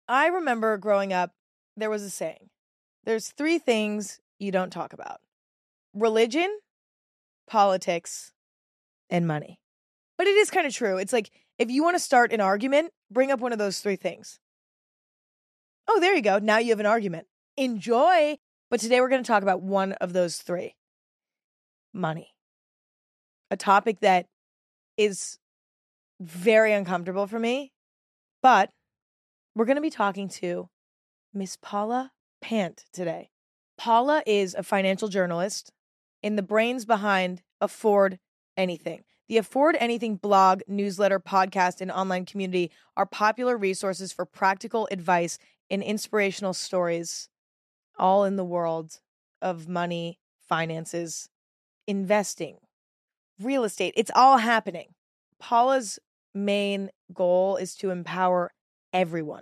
I remember growing up, there was a saying. There's 3 things you don't talk about. Religion, politics, and money. But it is kind of true. It's like, if you want to start an argument, bring up one of those 3 things. Oh, there you go. Now you have an argument. Enjoy. But today we're going to talk about one of those 3. Money. A topic that is very uncomfortable for me. But we're going to be talking to Miss Paula Pant today. Paula is a financial journalist and the brains behind Afford Anything. The Afford Anything blog, newsletter, podcast, and online community are popular resources for practical advice and inspirational stories, all in the world of money, finances, investing, real estate. It's all happening. Paula's main goal is to empower everyone,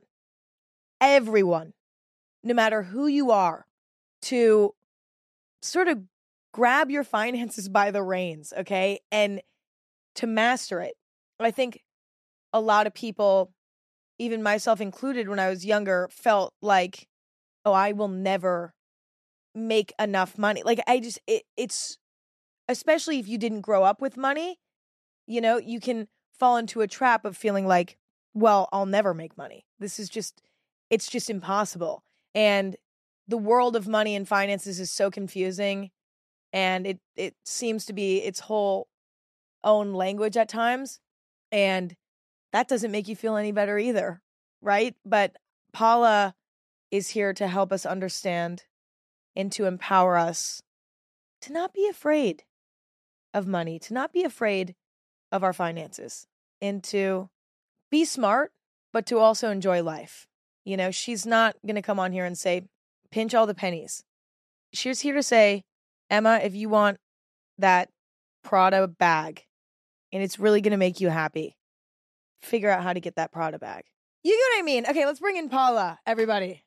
no matter who you are, to sort of grab your finances by the reins, okay? And to master it. I think a lot of people, even myself included when I was younger, felt like, oh, I will never make enough money. Like it's, especially if you didn't grow up with money, you know, you can fall into a trap of feeling like, well, I'll never make money. It's just impossible. And the world of money and finances is so confusing, and it seems to be its whole own language at times, and that doesn't make you feel any better either, right? But Paula is here to help us understand and to empower us to not be afraid of money, to not be afraid of our finances, and to be smart, but to also enjoy life. You know, she's not going to come on here and say, pinch all the pennies. She's here to say, Emma, if you want that Prada bag and it's really going to make you happy, figure out how to get that Prada bag. You get what I mean? Okay, let's bring in Paula, everybody.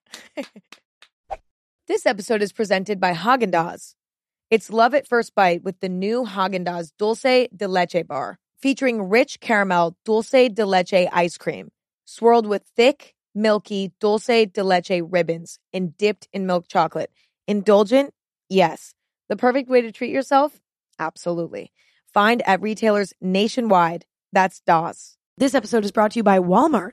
This episode is presented by Häagen-Dazs. It's love at first bite with the new Häagen-Dazs Dulce de Leche bar, featuring rich caramel dulce de leche ice cream, swirled with thick, milky dulce de leche ribbons and dipped in milk chocolate. Indulgent? Yes. The perfect way to treat yourself? Absolutely. Find at retailers nationwide. That's DAS. This episode is brought to you by Walmart.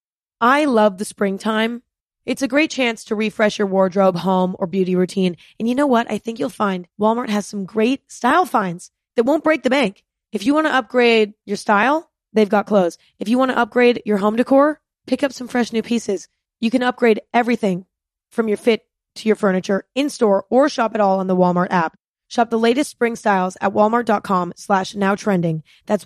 I love the springtime. It's a great chance to refresh your wardrobe, home, or beauty routine. And you know what? I think you'll find Walmart has some great style finds that won't break the bank. If you want to upgrade your style, they've got clothes. If you want to upgrade your home decor, pick up some fresh new pieces. You can upgrade everything from your fit to your furniture in-store or shop it all on the Walmart app. Shop the latest spring styles at walmart.com/nowtrending. That's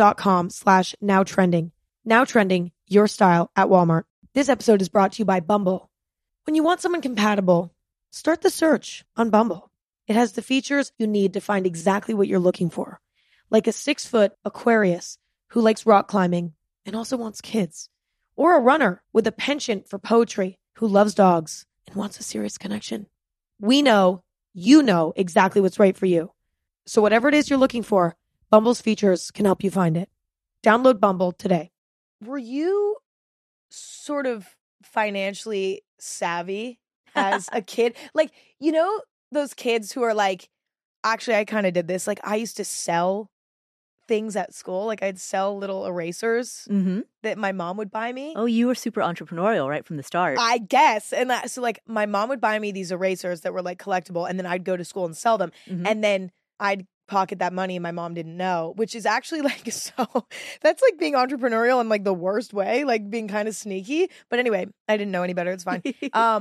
walmart.com/nowtrending. Now trending, your style at Walmart. This episode is brought to you by Bumble. When you want someone compatible, start the search on Bumble. It has the features you need to find exactly what you're looking for. Like a 6-foot Aquarius who likes rock climbing and also wants kids. Or a runner with a penchant for poetry who loves dogs and wants a serious connection. We know you know exactly what's right for you. So whatever it is you're looking for, Bumble's features can help you find it. Download Bumble today. Were you sort of financially savvy as a kid? Like, you know, those kids who are like, actually, I kind of did this. Like, I used to sell things at school. Like, I'd sell little erasers that my mom would buy me. Oh, you were super entrepreneurial right from the start. I guess. And so, like, my mom would buy me these erasers that were, like, collectible, and then I'd go to school and sell them. And then I'd pocket that money and my mom didn't know, which is actually, like, so that's, like, being entrepreneurial in, like, the worst way, like, being kind of sneaky. But anyway, I didn't know any better. It's fine.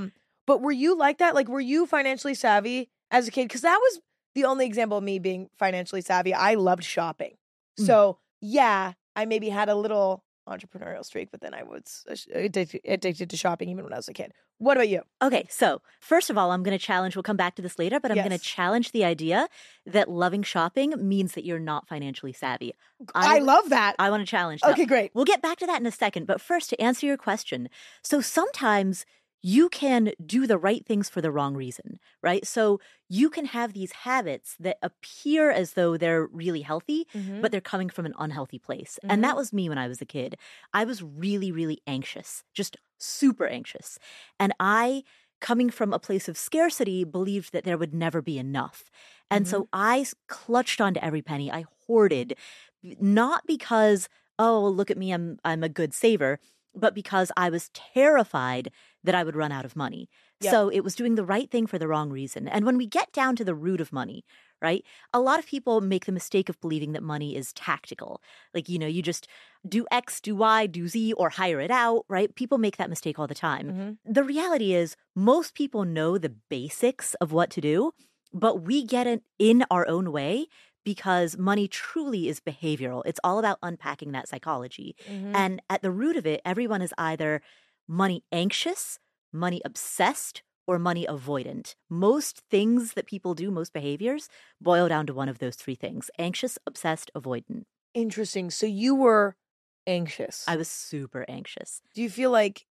But were you like that? Like, were you financially savvy as a kid? Because that was the only example of me being financially savvy. I loved shopping. So, yeah, I maybe had a little entrepreneurial streak, but then I was addicted to shopping even when I was a kid. What about you? Okay, so first of all, I'm going to challenge, we'll come back to this later, but I'm going to challenge the idea that loving shopping means that you're not financially savvy. I love that. I want to challenge that. Okay, great. We'll get back to that in a second, but first, to answer your question, so sometimes you can do the right things for the wrong reason, right? So you can have these habits that appear as though they're really healthy, but they're coming from an unhealthy place. And that was me when I was a kid. I was really, really anxious, just super anxious. And I, coming from a place of scarcity, believed that there would never be enough. And so I clutched onto every penny. I hoarded, not because, oh, look at me, I'm a good saver, but because I was terrified that I would run out of money. Yep. So it was doing the right thing for the wrong reason. And when we get down to the root of money, right, a lot of people make the mistake of believing that money is tactical. Like, you just do X, do Y, do Z, or hire it out, right? People make that mistake all the time. The reality is most people know the basics of what to do, but we get it in our own way because money truly is behavioral. It's all about unpacking that psychology. And at the root of it, everyone is either money anxious, money obsessed, or money avoidant. Most things that people do, most behaviors, boil down to one of those three things: anxious, obsessed, avoidant. Interesting. So you were anxious. I was super anxious. Do you feel like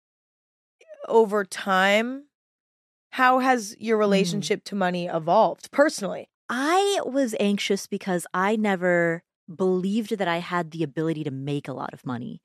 over time, how has your relationship to money evolved personally? I was anxious because I never believed that I had the ability to make a lot of money.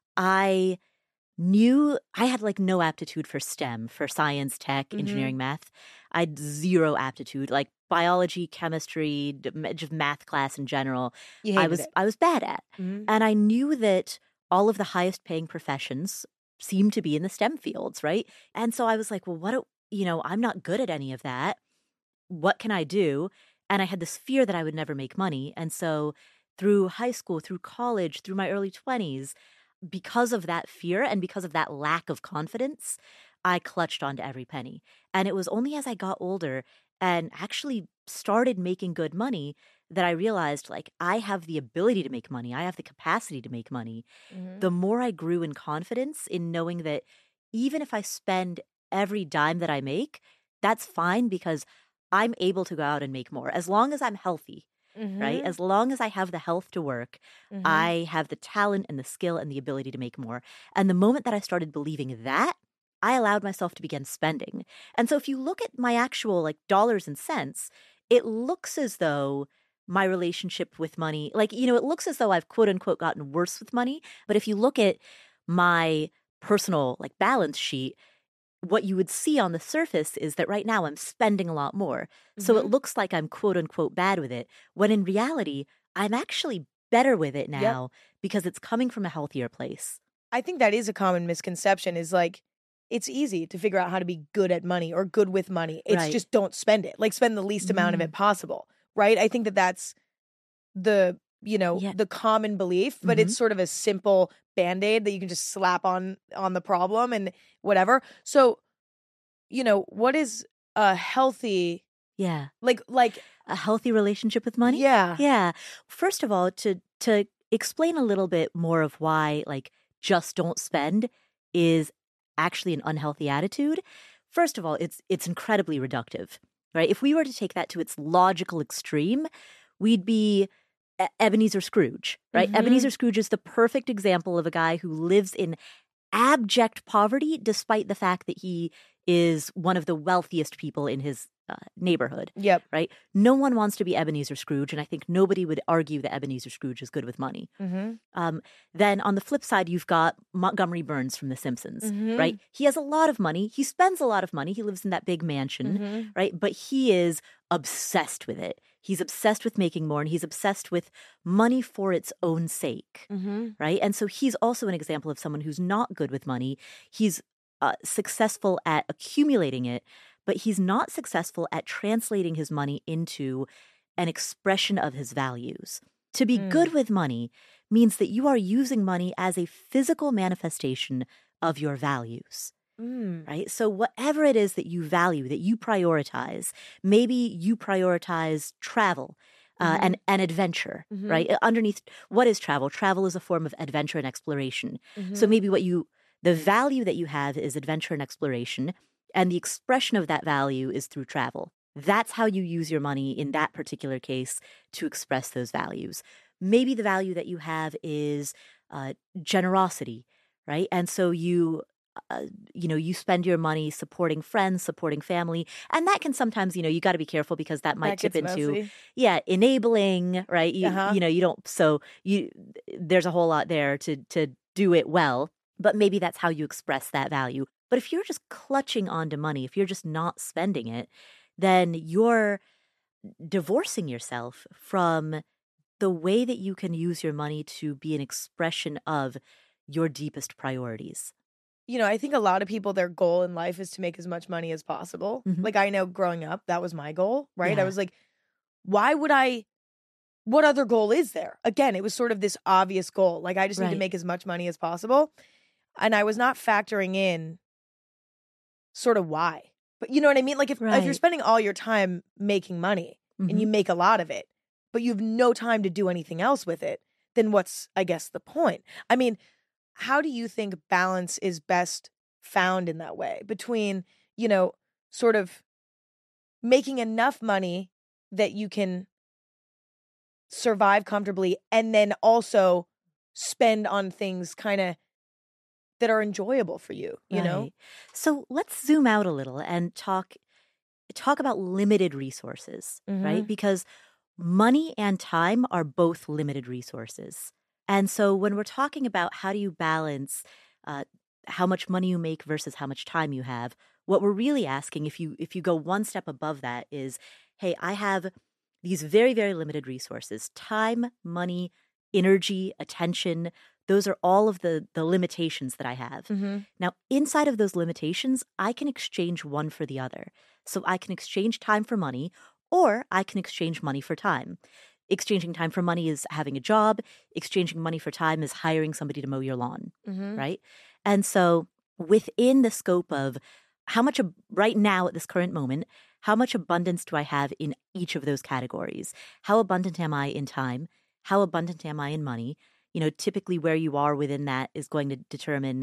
I knew I had like no aptitude for STEM, for science, tech, engineering, math. I had zero aptitude, like biology, chemistry, just math class in general. You hated it. I was bad at. And I knew that all of the highest paying professions seemed to be in the STEM fields, right? And so I was like, well, I'm not good at any of that. What can I do? And I had this fear that I would never make money. And so through high school, through college, through my early 20s, because of that fear and because of that lack of confidence, I clutched onto every penny. And it was only as I got older and actually started making good money that I realized, like, I have the ability to make money. I have the capacity to make money. The more I grew in confidence in knowing that even if I spend every dime that I make, that's fine because I'm able to go out and make more as long as I'm healthy, right? As long as I have the health to work, I have the talent and the skill and the ability to make more. And the moment that I started believing that, I allowed myself to begin spending. And so if you look at my actual like dollars and cents, it looks as though my relationship with money, like, it looks as though I've quote unquote gotten worse with money. But if you look at my personal like balance sheet, what you would see on the surface is that right now I'm spending a lot more. So it looks like I'm quote unquote bad with it, when in reality, I'm actually better with it now because it's coming from a healthier place. I think that is a common misconception, is like, it's easy to figure out how to be good at money or good with money. It's Right. just don't spend it. Like, spend the least amount of it possible, right? I think that that's the, the common belief, but it's sort of a simple Band-Aid that you can just slap on the problem and whatever. So, what is a healthy, like a healthy relationship with money? Yeah. Yeah. First of all, to explain a little bit more of why like just don't spend is actually an unhealthy attitude. First of all, it's incredibly reductive, right? If we were to take that to its logical extreme, we'd be Ebenezer Scrooge, right? Ebenezer Scrooge is the perfect example of a guy who lives in abject poverty despite the fact that he is one of the wealthiest people in his neighborhood. Yep. Right? No one wants to be Ebenezer Scrooge, and I think nobody would argue that Ebenezer Scrooge is good with money. Then on the flip side, you've got Montgomery Burns from The Simpsons, right? He has a lot of money. He spends a lot of money. He lives in that big mansion, right? But he is obsessed with it. He's obsessed with making more, and he's obsessed with money for its own sake, right? And so he's also an example of someone who's not good with money. He's successful at accumulating it, but he's not successful at translating his money into an expression of his values. To be good with money means that you are using money as a physical manifestation of your values. Right? So whatever it is that you value, that you prioritize, maybe you prioritize travel and adventure, right? Underneath, what is travel? Travel is a form of adventure and exploration. So maybe the value that you have is adventure and exploration, and the expression of that value is through travel. That's how you use your money in that particular case to express those values. Maybe the value that you have is generosity, right? And so you spend your money supporting friends, supporting family. And that can sometimes, you got to be careful because that might tip into, enabling, right? There's a whole lot there to do it well. but maybe that's how you express that value. But if you're just clutching onto money, if you're just not spending it, then you're divorcing yourself from the way that you can use your money to be an expression of your deepest priorities. I think a lot of people, their goal in life is to make as much money as possible. Mhm. Like, I know growing up, that was my goal, right? I Yeah. was like, what other goal is there? Again, it was sort of this obvious goal. Like, I just need to Right. make as much money as possible. And I was not factoring in sort of why. But you know what I mean? Like, if you're Right. spending all your time making money and you Mhm. make a lot of it, but you have no time to do anything else with it, then what's, I guess, the point? I mean, how do you think balance is best found in that way between, sort of making enough money that you can survive comfortably and then also spend on things kind of that are enjoyable for you, you know? Right. So let's zoom out a little and talk about limited resources, right? Mhm. Because money and time are both limited resources. And so when we're talking about how do you balance uh, how much money you make versus how much time you have, what we're really asking, if you go one step above that, is, hey, I have these very, very limited resources: time, money, energy, attention. Those are all of the limitations that I have. Mhm. Now, inside of those limitations, I can exchange one for the other. So I can exchange time for money, or I can exchange money for time. Exchanging time for money is having a job. Exchanging money for time is hiring somebody to mow your lawn, Mhm. right? And so within the scope of how much right now at this current moment, how much abundance do I have in each of those categories? How abundant am I in time? How abundant am I in money? Typically where you are within that is going to determine,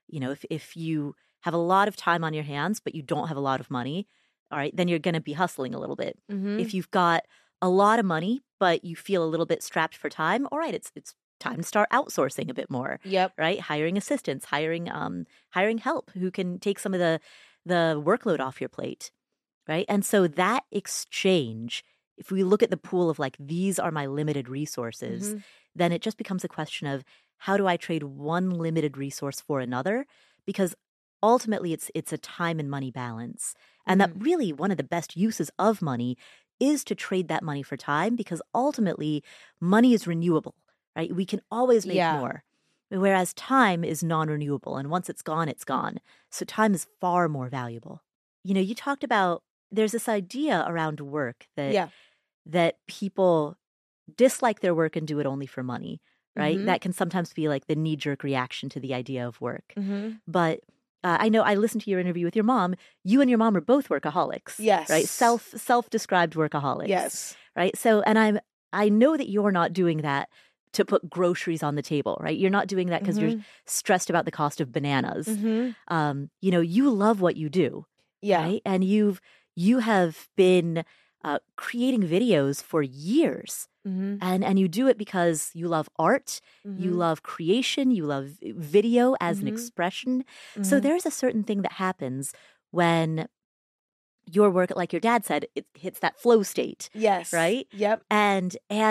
if you have a lot of time on your hands, but you don't have a lot of money, all right, then you're going to be hustling a little bit. Mhm. If you've got a lot of money, but you feel a little bit strapped for time, all right, it's time to start outsourcing a bit more, Yep. right? Hiring assistants, hiring help who can take some of the workload off your plate, right? And so that exchange, if we look at the pool of like, these are my limited resources, Mhm. then it just becomes a question of, how do I trade one limited resource for another? Because ultimately it's a time and money balance. And that really one of the best uses of money is to trade that money for time, because ultimately money is renewable, right? We can always make Yeah. more. Whereas time is non-renewable, and once it's gone, it's gone. So time is far more valuable. You talked about, there's this idea around work that Yeah. that people dislike their work and do it only for money, right? Mhm. That can sometimes be like the knee-jerk reaction to the idea of work. Mhm. But I know I listened to your interview with your mom. You and your mom are both workaholics, Yes. right? Self-described workaholics, Yes. right? So, and I know that you're not doing that to put groceries on the table, right? You're not doing that because you're stressed about the cost of bananas. Mhm. You love what you do, Yeah. right? And you have been creating videos for years, Mhm. and you do it because you love art, you Mhm. love creation, you love video as an Mhm. expression. So Mhm. there's a certain thing that happens when your work, like your dad said, it hits that flow state, Yes. right? Yep. And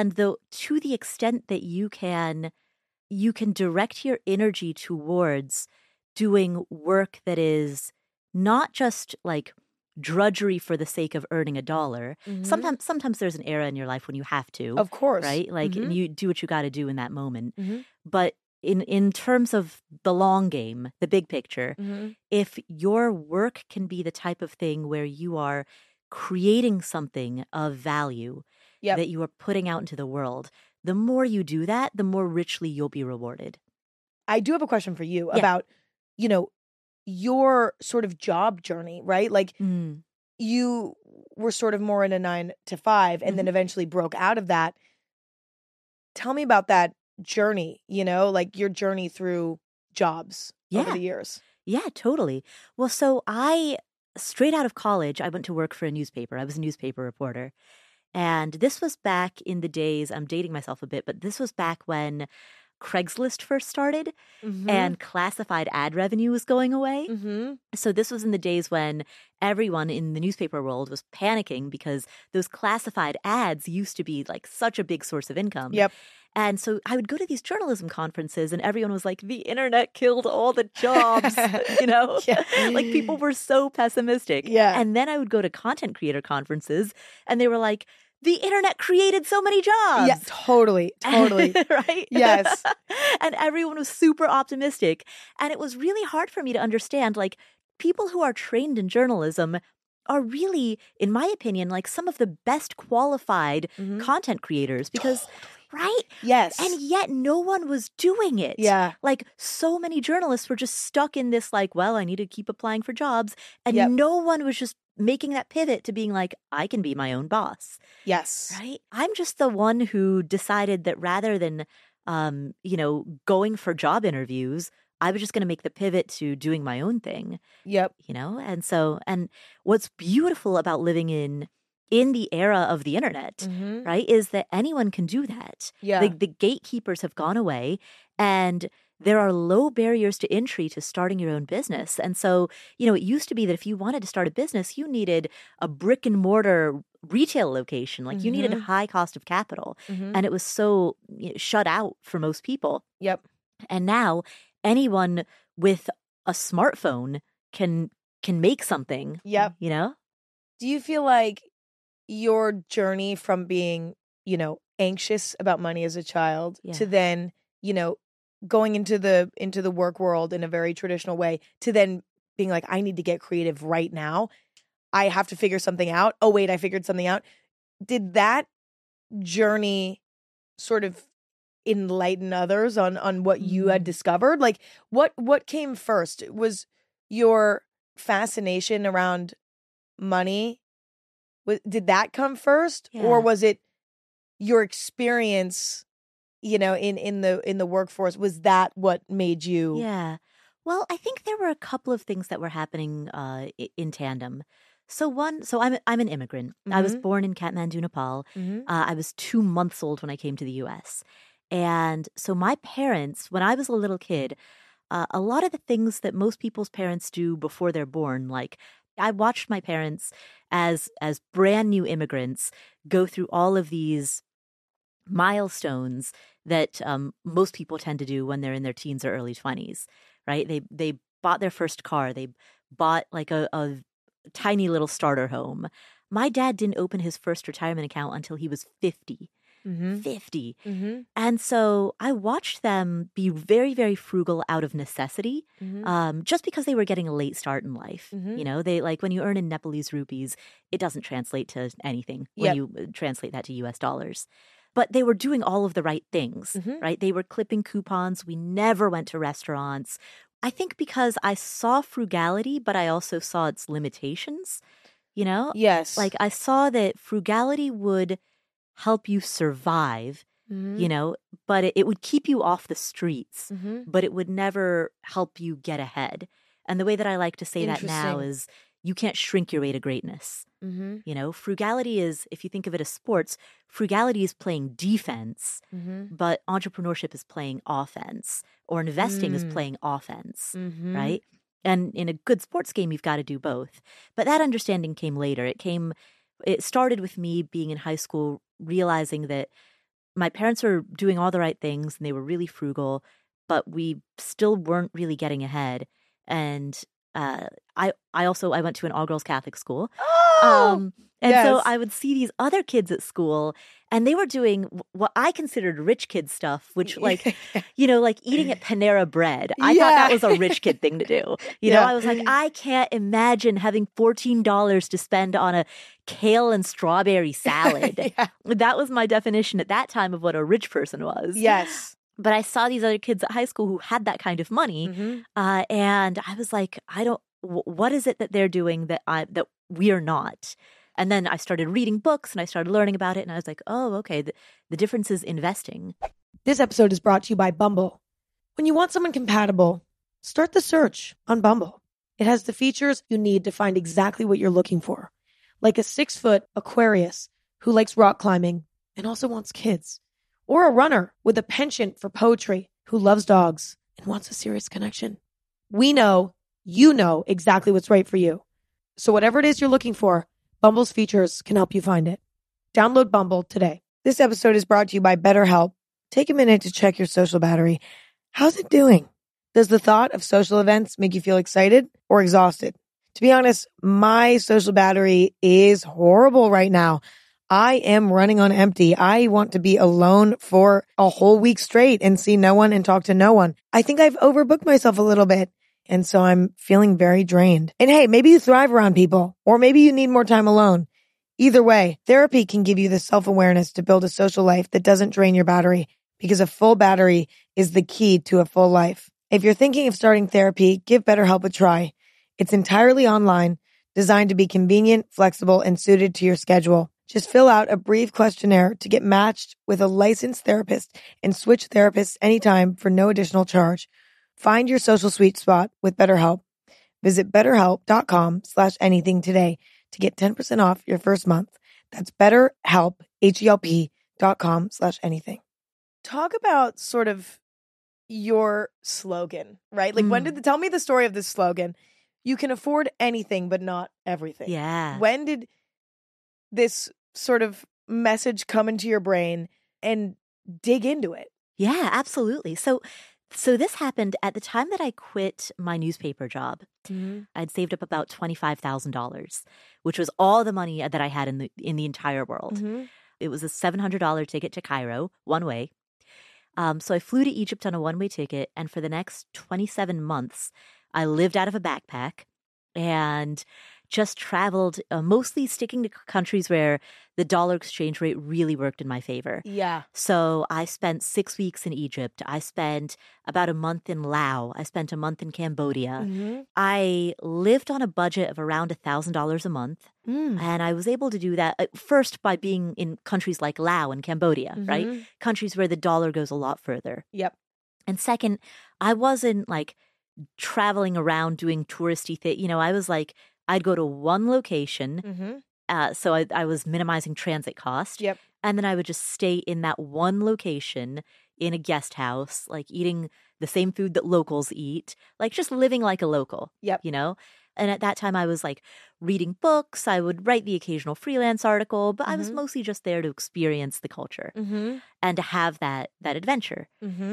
to the extent that you can direct your energy towards doing work that is not just like drudgery for the sake of earning a dollar. Mhm. Sometimes there's an era in your life when you have to, Of course. right? Like, and Mhm. you do what you got to do in that moment. Mhm. But in terms of the long game, the big picture, Mhm. if your work can be the type of thing where you are creating something of value Yep. that you are putting out into the world, the more you do that, the more richly you'll be rewarded. I do have a question for you Yeah. about, your sort of job journey, right? Like, Mm. you were sort of more in a 9 to 5 and then eventually broke out of that. Tell me about that journey, like your journey through jobs over Yeah. the years. Yeah, totally. Well, so straight out of college, I went to work for a newspaper. I was a newspaper reporter. And this was back in the days, I'm dating myself a bit, but this was back when Craigslist first started Mhm. and classified ad revenue was going away. Mhm. So this was in the days when everyone in the newspaper world was panicking because those classified ads used to be like such a big source of income. Yep. And so I would go to these journalism conferences and everyone was like, the internet killed all the jobs, you know? Yeah. Like people were so pessimistic. Yeah. And then I would go to content creator conferences and they were like, the internet created so many jobs. Yeah, totally. Right? Yes. And everyone was super optimistic. And it was really hard for me to understand, like, people who are trained in journalism are really, in my opinion, like some of the best qualified Mhm. content creators because, right? Yes. And yet no one was doing it. Yeah. Like so many journalists were just stuck in this like, well, I need to keep applying for jobs. And Yep. no one was just making that pivot to being like, I can be my own boss. Yes. Right? I'm just the one who decided that rather than, going for job interviews, I was just going to make the pivot to doing my own thing. Yep. And what's beautiful about living in the era of the internet, Mhm. right, is that anyone can do that. Yeah. The gatekeepers have gone away and there are low barriers to entry to starting your own business. And so, it used to be that if you wanted to start a business, you needed a brick and mortar retail location. Like you needed a Mhm. high cost of capital. Mhm. And it was so shut out for most people. Yep. And now anyone with a smartphone can make something. Yep. Do you feel like your journey from being, anxious about money as a child Yeah. to then, going into the work world in a very traditional way to then being like, I need to get creative right now. I have to figure something out. Oh, wait, I figured something out. Did that journey sort of enlighten others on what you had discovered? Like what came first? Was your fascination around money? Did that come first? Yeah. Or was it your experience, in the workforce? Was that what made you? Yeah. Well, I think there were a couple of things that were happening in tandem. So I'm an immigrant. I was Mhm. born in Kathmandu, Nepal. Mhm. I was 2 months old when I came to the U.S. And so my parents, when I was a little kid, a lot of the things that most people's parents do before they're born, like I watched my parents as brand new immigrants go through all of these milestones that most people tend to do when they're in their teens or early 20s, right? They bought their first car. They bought like a tiny little starter home. My dad didn't open his first retirement account until he was 50. Mhm. 50. Mhm. And so I watched them be very, very frugal out of necessity, Mhm. just because they were getting a late start in life. Mhm. They like when you earn in Nepalese rupees, it doesn't translate to anything when Yep. you translate that to US dollars. But they were doing all of the right things, Mhm. right? They were clipping coupons. We never went to restaurants. I think because I saw frugality, but I also saw its limitations, Yes. Like I saw that frugality would help you survive, Mhm. but it would keep you off the streets, Mhm. but it would never help you get ahead. And the way that I like to say that now Interesting. is you can't shrink your way to greatness. Mhm. Frugality is, if you think of it as sports, frugality is playing defense, Mhm. but entrepreneurship is playing offense, or investing is Mm. playing offense, Mhm. right? And in a good sports game, you've got to do both. But that understanding came later. It started with me being in high school, realizing that my parents were doing all the right things and they were really frugal, but we still weren't really getting ahead. And I went to an all girls Catholic school. Oh. And so Yes. I would see these other kids at school and they were doing what I considered rich kid stuff, which like eating at Panera Bread. I thought that Yeah. was a rich kid thing to do. Yeah. I was like, I can't imagine having $14 to spend on a kale and strawberry salad. Yeah. That was my definition at that time of what a rich person was. Yes. But I saw these other kids at high school who had that kind of money. Mhm. And I was like, what is it that they're doing that we are not? And then I started reading books and I started learning about it. And I was like, oh, okay, the difference is investing. This episode is brought to you by Bumble. When you want someone compatible, start the search on Bumble. It has the features you need to find exactly what you're looking for. Like a 6-foot Aquarius who likes rock climbing and also wants kids. Or a runner with a penchant for poetry. who loves dogs and wants a serious connection. We know you know exactly what's right for you. So whatever it is you're looking for, Bumble's features can help you find it. Download Bumble today. This episode is brought to you by BetterHelp. Take a minute to check your social battery. How's it doing? Does the thought of social events make you feel excited or exhausted? To be honest, my social battery is horrible right now. I am running on empty. I want to be alone for a whole week straight and see no one and talk to no one. I think I've overbooked myself a little bit. And so I'm feeling very drained. And hey, maybe you thrive around people, or maybe you need more time alone. Either way, therapy can give you the self-awareness to build a social life that doesn't drain your battery, because a full battery is the key to a full life. If you're thinking of starting therapy, give BetterHelp a try. It's entirely online, designed to be convenient, flexible, and suited to your schedule. Just fill out a brief questionnaire to get matched with a licensed therapist and switch therapists anytime for no additional charge. Find your social sweet spot with BetterHelp. Visit betterhelp.com/anything today to get 10% off your first month. That's BetterHelp, HELP.com/anything. Talk about sort of your slogan, right? Like tell me the story of this slogan. You can afford anything, but not everything. Yeah. When did this sort of message come into your brain and dig into it? Yeah, absolutely. So this happened at the time that I quit my newspaper job. Mm-hmm. I'd saved up about $25,000, which was all the money that I had in the entire world. Mm-hmm. It was a $700 ticket to Cairo, one way. So I flew to Egypt on a one-way ticket, and for the next 27 months, I lived out of a backpack and just traveled, mostly sticking to countries where the dollar exchange rate really worked in my favor. Yeah. So I spent 6 weeks in Egypt. I spent about a month in Laos. I spent a month in Cambodia. Mm-hmm. I lived on a budget of around $1,000 a month. And I was able to do that first by being in countries like Laos and Cambodia, right? Countries where the dollar goes a lot further. Yep. And second, I wasn't like traveling around doing touristy things. You know, I was like, I'd go to one location. So I was minimizing transit cost. Yep. And then I would just stay in that one location in a guest house, like eating the same food that locals eat, like just living like a local. Yep. You know? And at that time I was like reading books. I would write the occasional freelance article, but I was mostly just there to experience the culture and to have that adventure.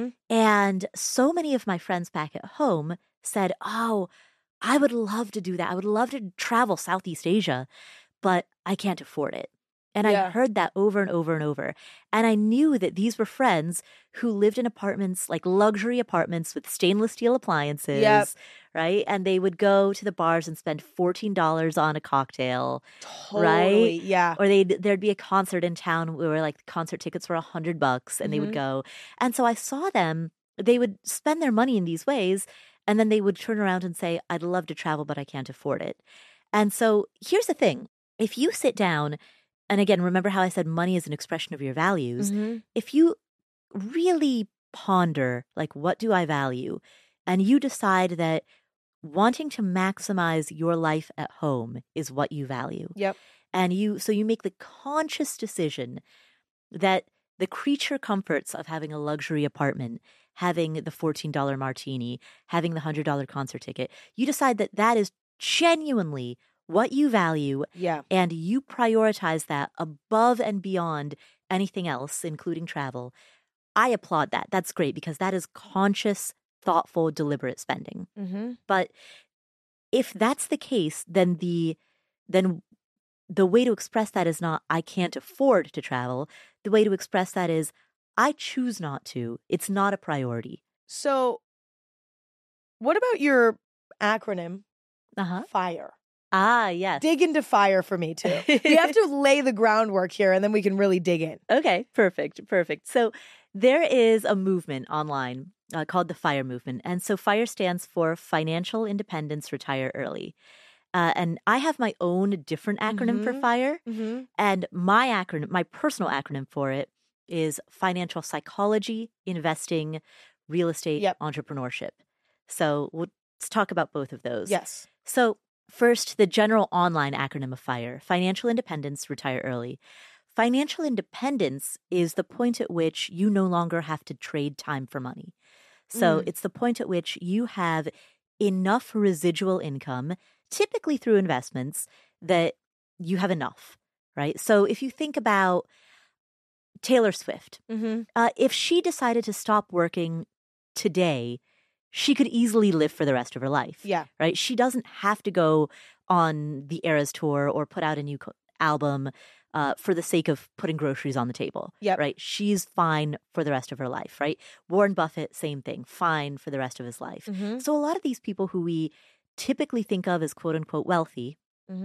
And so many of my friends back at home said, "Oh, I would love to do that. I would love to travel Southeast Asia, but I can't afford it." And I heard that over and over and over. And I knew that these were friends who lived in apartments, like luxury apartments with stainless steel appliances, right? And they would go to the bars and spend $14 on a cocktail, right? Yeah. Or there'd be a concert in town where like concert tickets were $100 and they would go. And so I saw them, they would spend their money in these ways. And then they would turn around and say, "I'd love to travel, but I can't afford it." And so here's the thing. If you sit down, and again, remember how I said money is an expression of your values. If you really ponder, like, what do I value? And you decide that wanting to maximize your life at home is what you value. Yep. And so you make the conscious decision that the creature comforts of having a luxury apartment, having the $14 martini, having the $100 concert ticket, you decide that that is genuinely what you value, and you prioritize that above and beyond anything else, including travel. I applaud that. That's great because that is conscious, thoughtful, deliberate spending. But if that's the case, then the way to express that is not "I can't afford to travel." The way to express that is "I choose not to. It's not a priority." So what about your acronym, FIRE? Ah, yes. Dig into FIRE for me, too. We have to lay the groundwork here, and then we can really dig in. Okay, perfect. So there is a movement online called the FIRE movement. And so FIRE stands for Financial Independence, Retire Early. And I have my own different acronym for FIRE. And my personal acronym for it is Financial Psychology, Investing, Real Estate, Entrepreneurship. So let's talk about both of those. Yes. So first, the general online acronym of FIRE, Financial Independence, Retire Early. Financial independence is the point at which you no longer have to trade time for money. So it's the point at which you have enough residual income, typically through investments, that you have enough, right? So if you think about Taylor Swift, if she decided to stop working today, she could easily live for the rest of her life. Yeah. Right? She doesn't have to go on the Eras tour or put out a new album for the sake of putting groceries on the table. Yep. Right? She's fine for the rest of her life, right? Warren Buffett, same thing, fine for the rest of his life. So a lot of these people who we typically think of as quote unquote wealthy,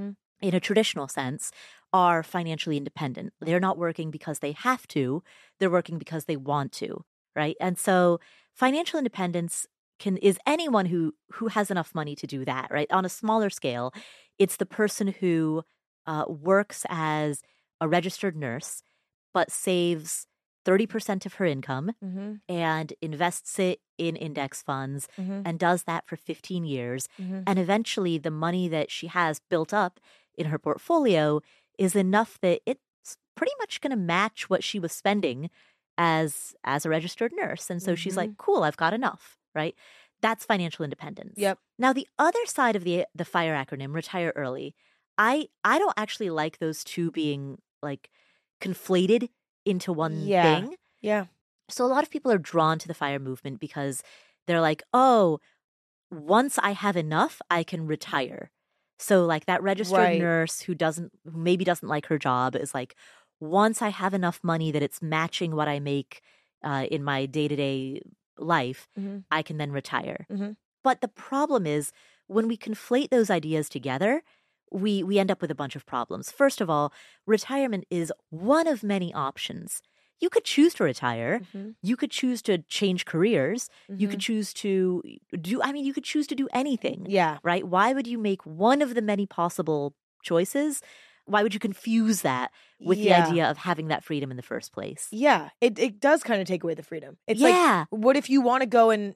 in a traditional sense, are financially independent. They're not working because they have to, they're working because they want to, right? And so financial independence is anyone who has enough money to do that, right? On a smaller scale, it's the person who works as a registered nurse but saves 30% of her income and invests it in index funds and does that for 15 years. And eventually the money that she has built up in her portfolio is enough that it's pretty much going to match what she was spending as a registered nurse. And so she's like, cool, I've got enough, right? That's financial independence. Yep. Now, the other side of the FIRE acronym, retire early, I don't actually like those two being like conflated into one thing. Yeah. So a lot of people are drawn to the FIRE movement because they're like, oh, once I have enough, I can retire. So like that registered nurse who maybe doesn't like her job is like, once I have enough money that it's matching what I make in my day-to-day life, I can then retire. But the problem is when we conflate those ideas together, we end up with a bunch of problems. First of all, retirement is one of many options. You could choose to retire. You could choose to change careers. You could choose to you could choose to do anything. Yeah. Right? Why would you make one of the many possible choices? Why would you confuse that with the idea of having that freedom in the first place? Yeah. It does kind of take away the freedom. It's Yeah. like, what if you want to go and,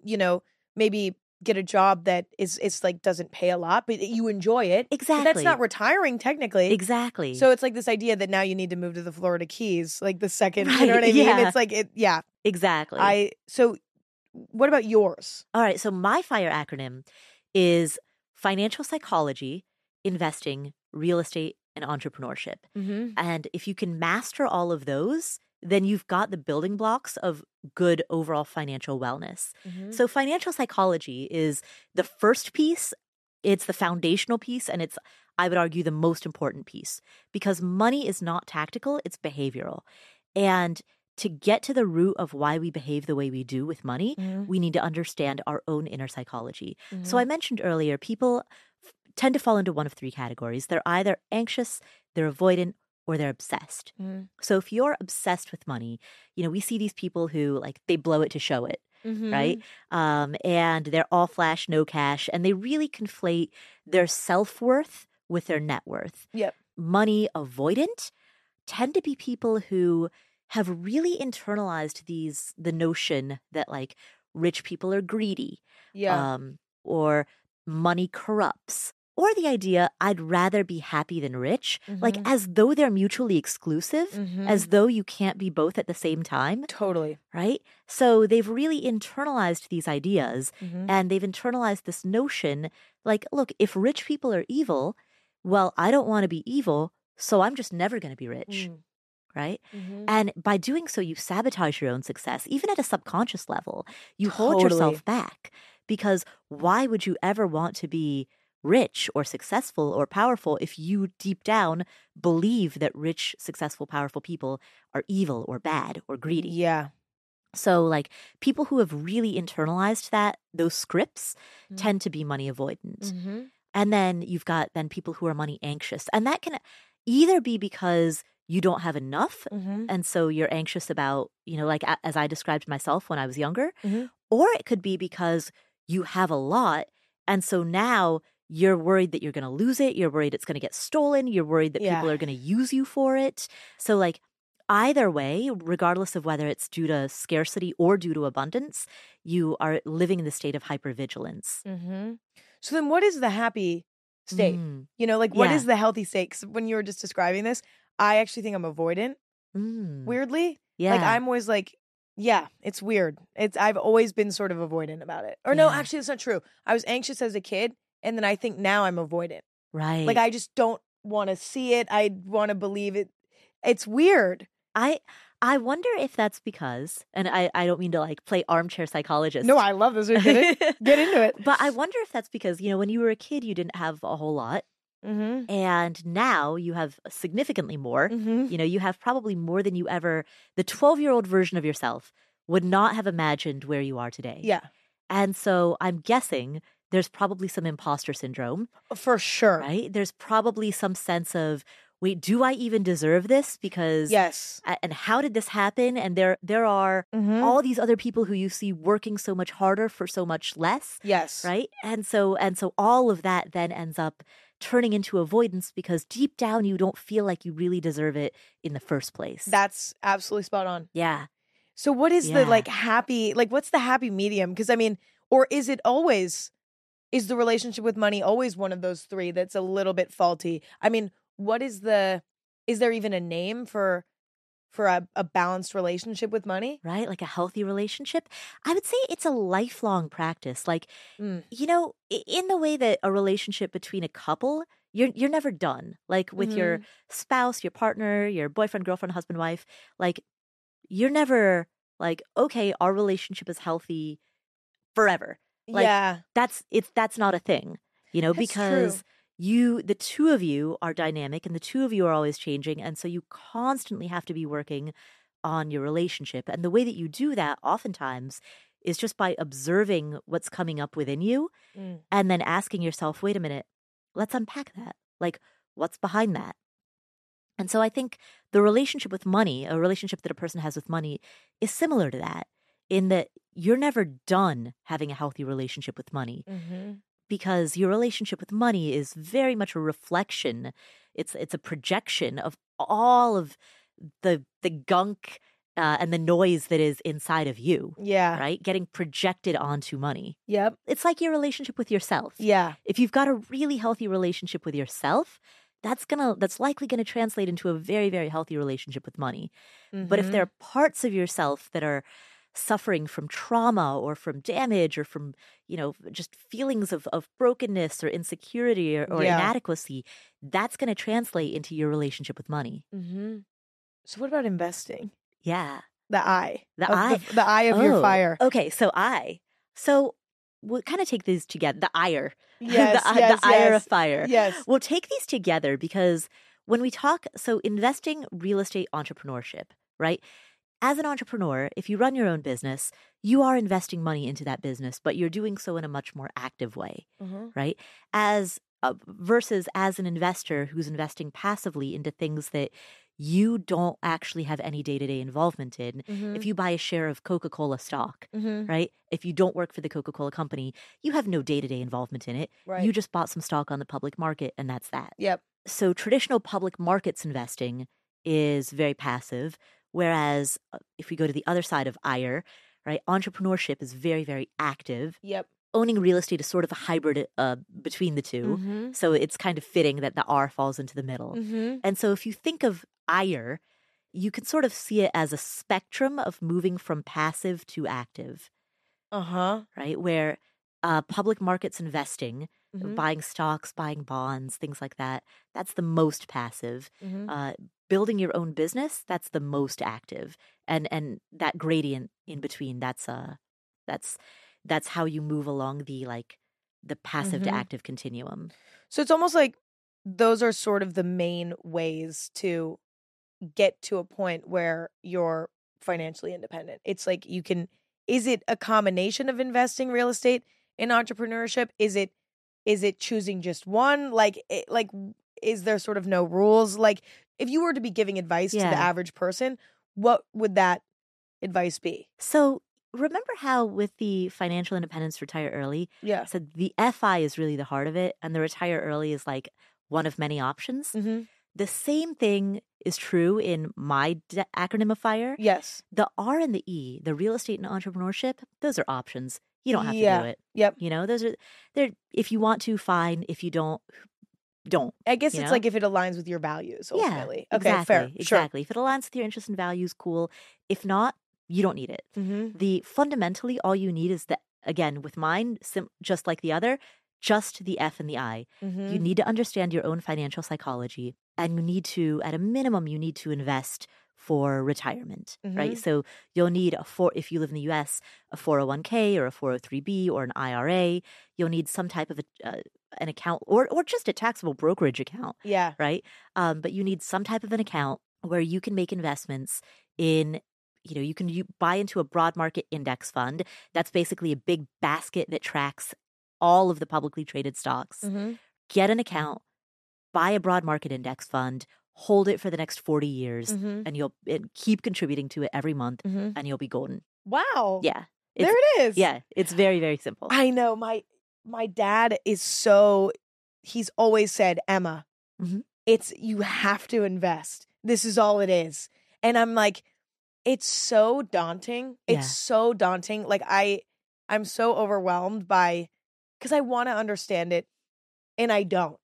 maybe get a job that is like doesn't pay a lot, but you enjoy it. Exactly. But that's not retiring technically. Exactly. So it's like this idea that now you need to move to the Florida Keys, like the second, you know what I mean? Yeah. It's like Exactly. So what about yours? All right. So my FIRE acronym is financial psychology, investing, real estate, and entrepreneurship. And if you can master all of those, then you've got the building blocks of good overall financial wellness. So financial psychology is the first piece. It's the foundational piece, and it's, I would argue, the most important piece because money is not tactical, it's behavioral. And to get to the root of why we behave the way we do with money, we need to understand our own inner psychology. So I mentioned earlier, people tend to fall into one of three categories. They're either anxious, they're avoidant, or they're obsessed. So if you're obsessed with money, we see these people who like they blow it to show it, right? And they're all flash, no cash, and they really conflate their self-worth with their net worth. Yep. Money avoidant tend to be people who have really internalized the notion that like rich people are greedy, or money corrupts. Or the idea, I'd rather be happy than rich, like as though they're mutually exclusive, as though you can't be both at the same time. Totally. Right? So they've really internalized these ideas and they've internalized this notion like, look, if rich people are evil, well, I don't want to be evil, so I'm just never going to be rich. Right? And by doing so, you sabotage your own success, even at a subconscious level. You hold yourself back because why would you ever want to be rich or successful or powerful if you deep down believe that rich, successful, powerful people are evil or bad or greedy? Yeah. So like people who have really internalized those scripts tend to be money avoidant. And then you've got people who are money anxious. And that can either be because you don't have enough. And so you're anxious about, like as I described myself when I was younger, or it could be because you have a lot. And so now you're worried that you're going to lose it. You're worried it's going to get stolen. You're worried that people are going to use you for it. So like either way, regardless of whether it's due to scarcity or due to abundance, you are living in the state of hypervigilance. So then what is the happy state? What is the healthy state? 'Cause when you were just describing this, I actually think I'm avoidant. Weirdly. Yeah. Like I'm always like, Yeah, it's weird. I've always been sort of avoidant about it. Or no, Yeah. actually, that's not true. I was anxious as a kid, and then I think now I'm avoidant. Right. Like I just don't want to see it. I want to believe it. It's weird. I wonder if that's because, and I don't mean to like play armchair psychologist. No, I love this. Get into it. But I wonder if that's because, when you were a kid, you didn't have a whole lot. Mm-hmm. And now you have significantly more. Mm-hmm. You have probably more than you ever, the 12-year-old version of yourself would not have imagined where you are today. Yeah. And so I'm guessing there's probably some imposter syndrome. For sure. Right? There's probably some sense of, wait, do I even deserve this? Because yes. And how did this happen? And there are Mm-hmm. all these other people who you see working so much harder for so much less. Yes. Right? And so all of that then ends up turning into avoidance because deep down you don't feel like you really deserve it in the first place. That's absolutely spot on. Yeah. So what is the happy, what's the happy medium? Because I mean, or is it always, is the relationship with money always one of those three that's a little bit faulty? I mean, is there even a name for a balanced relationship with money? Right? Like a healthy relationship. I would say it's a lifelong practice. Like, in the way that a relationship between a couple, you're never done. Like with your spouse, your partner, your boyfriend, girlfriend, husband, wife, like you're never like, okay, our relationship is healthy forever. Like, yeah. That's not a thing, That's because true. the two of you are dynamic and the two of you are always changing. And so you constantly have to be working on your relationship. And the way that you do that oftentimes is just by observing what's coming up within you and then asking yourself, wait a minute, let's unpack that. Like, what's behind that? And so I think the relationship with money, a relationship that a person has with money, is similar to that in that you're never done having a healthy relationship with money. Mm-hmm. Because your relationship with money is very much a reflection. It's a projection of all of the gunk and the noise that is inside of you. Yeah. Right? Getting projected onto money. Yep. It's like your relationship with yourself. Yeah. If you've got a really healthy relationship with yourself, that's likely gonna translate into a very, very healthy relationship with money. Mm-hmm. But if there are parts of yourself that are suffering from trauma or from damage or from, just feelings of brokenness or insecurity or inadequacy, that's going to translate into your relationship with money. Mm-hmm. So what about investing? Yeah. The eye. The eye. The eye of your fire. Okay, so eye. So we'll kind of take these together. The ire. Yes, the ire of fire. Yes. We'll take these together because when we talk, so investing, real estate, entrepreneurship, right? As an entrepreneur, if you run your own business, you are investing money into that business, but you're doing so in a much more active way, right? Versus as an investor who's investing passively into things that you don't actually have any day-to-day involvement in. If you buy a share of Coca-Cola stock, right? If you don't work for the Coca-Cola company, you have no day-to-day involvement in it. Right. You just bought some stock on the public market and that's that. Yep. So traditional public markets investing is very passive. Whereas if we go to the other side of ire, right, entrepreneurship is very, very active. Yep. Owning real estate is sort of a hybrid between the two. So it's kind of fitting that the R falls into the middle. And so if you think of ire, you can sort of see it as a spectrum of moving from passive to active. Right? Where public markets investing, buying stocks, buying bonds, things like that, that's the most passive. Building your own business, that's the most active. And that gradient in between, that's how you move along the passive to active continuum. So it's almost like those are sort of the main ways to get to a point where you're financially independent. It's like is it a combination of investing, real estate, and entrepreneurship? Is it choosing just one? Is there sort of no rules? Like, if you were to be giving advice to the average person, what would that advice be? So remember how with the financial independence retire early, so the FI is really the heart of it, and the retire early is like one of many options. The same thing is true in my acronym of FIRE. Yes. The R and the E, the real estate and entrepreneurship, those are options. You don't have to do it. Yep. They're if you want to, fine. If you don't. I guess it's like if it aligns with your values, ultimately. Yeah, okay, exactly, fair. Exactly. Sure. If it aligns with your interests and values, cool. If not, You don't need it. Mm-hmm. Fundamentally, all you need is again, with mine, just like the other, just the F and the I. Mm-hmm. You need to understand your own financial psychology, and you need to, at a minimum, you need to invest for retirement, right? So you'll need if you live in the US, a 401k or a 403b or an IRA. You'll need some type of an account or just a taxable brokerage account, Yeah. right? But you need some type of an account where you can make investments in, you can buy into a broad market index fund. That's basically a big basket that tracks all of the publicly traded stocks. Mm-hmm. Get an account, buy a broad market index fund, hold it for the next 40 years, and you'll keep contributing to it every month, and you'll be golden. Wow. Yeah. There it is. Yeah. It's very, very simple. I know. My dad is he's always said, Emma, you have to invest. This is all it is. And I'm like, it's so daunting. It's so daunting. Like I'm so overwhelmed because I want to understand it and I don't.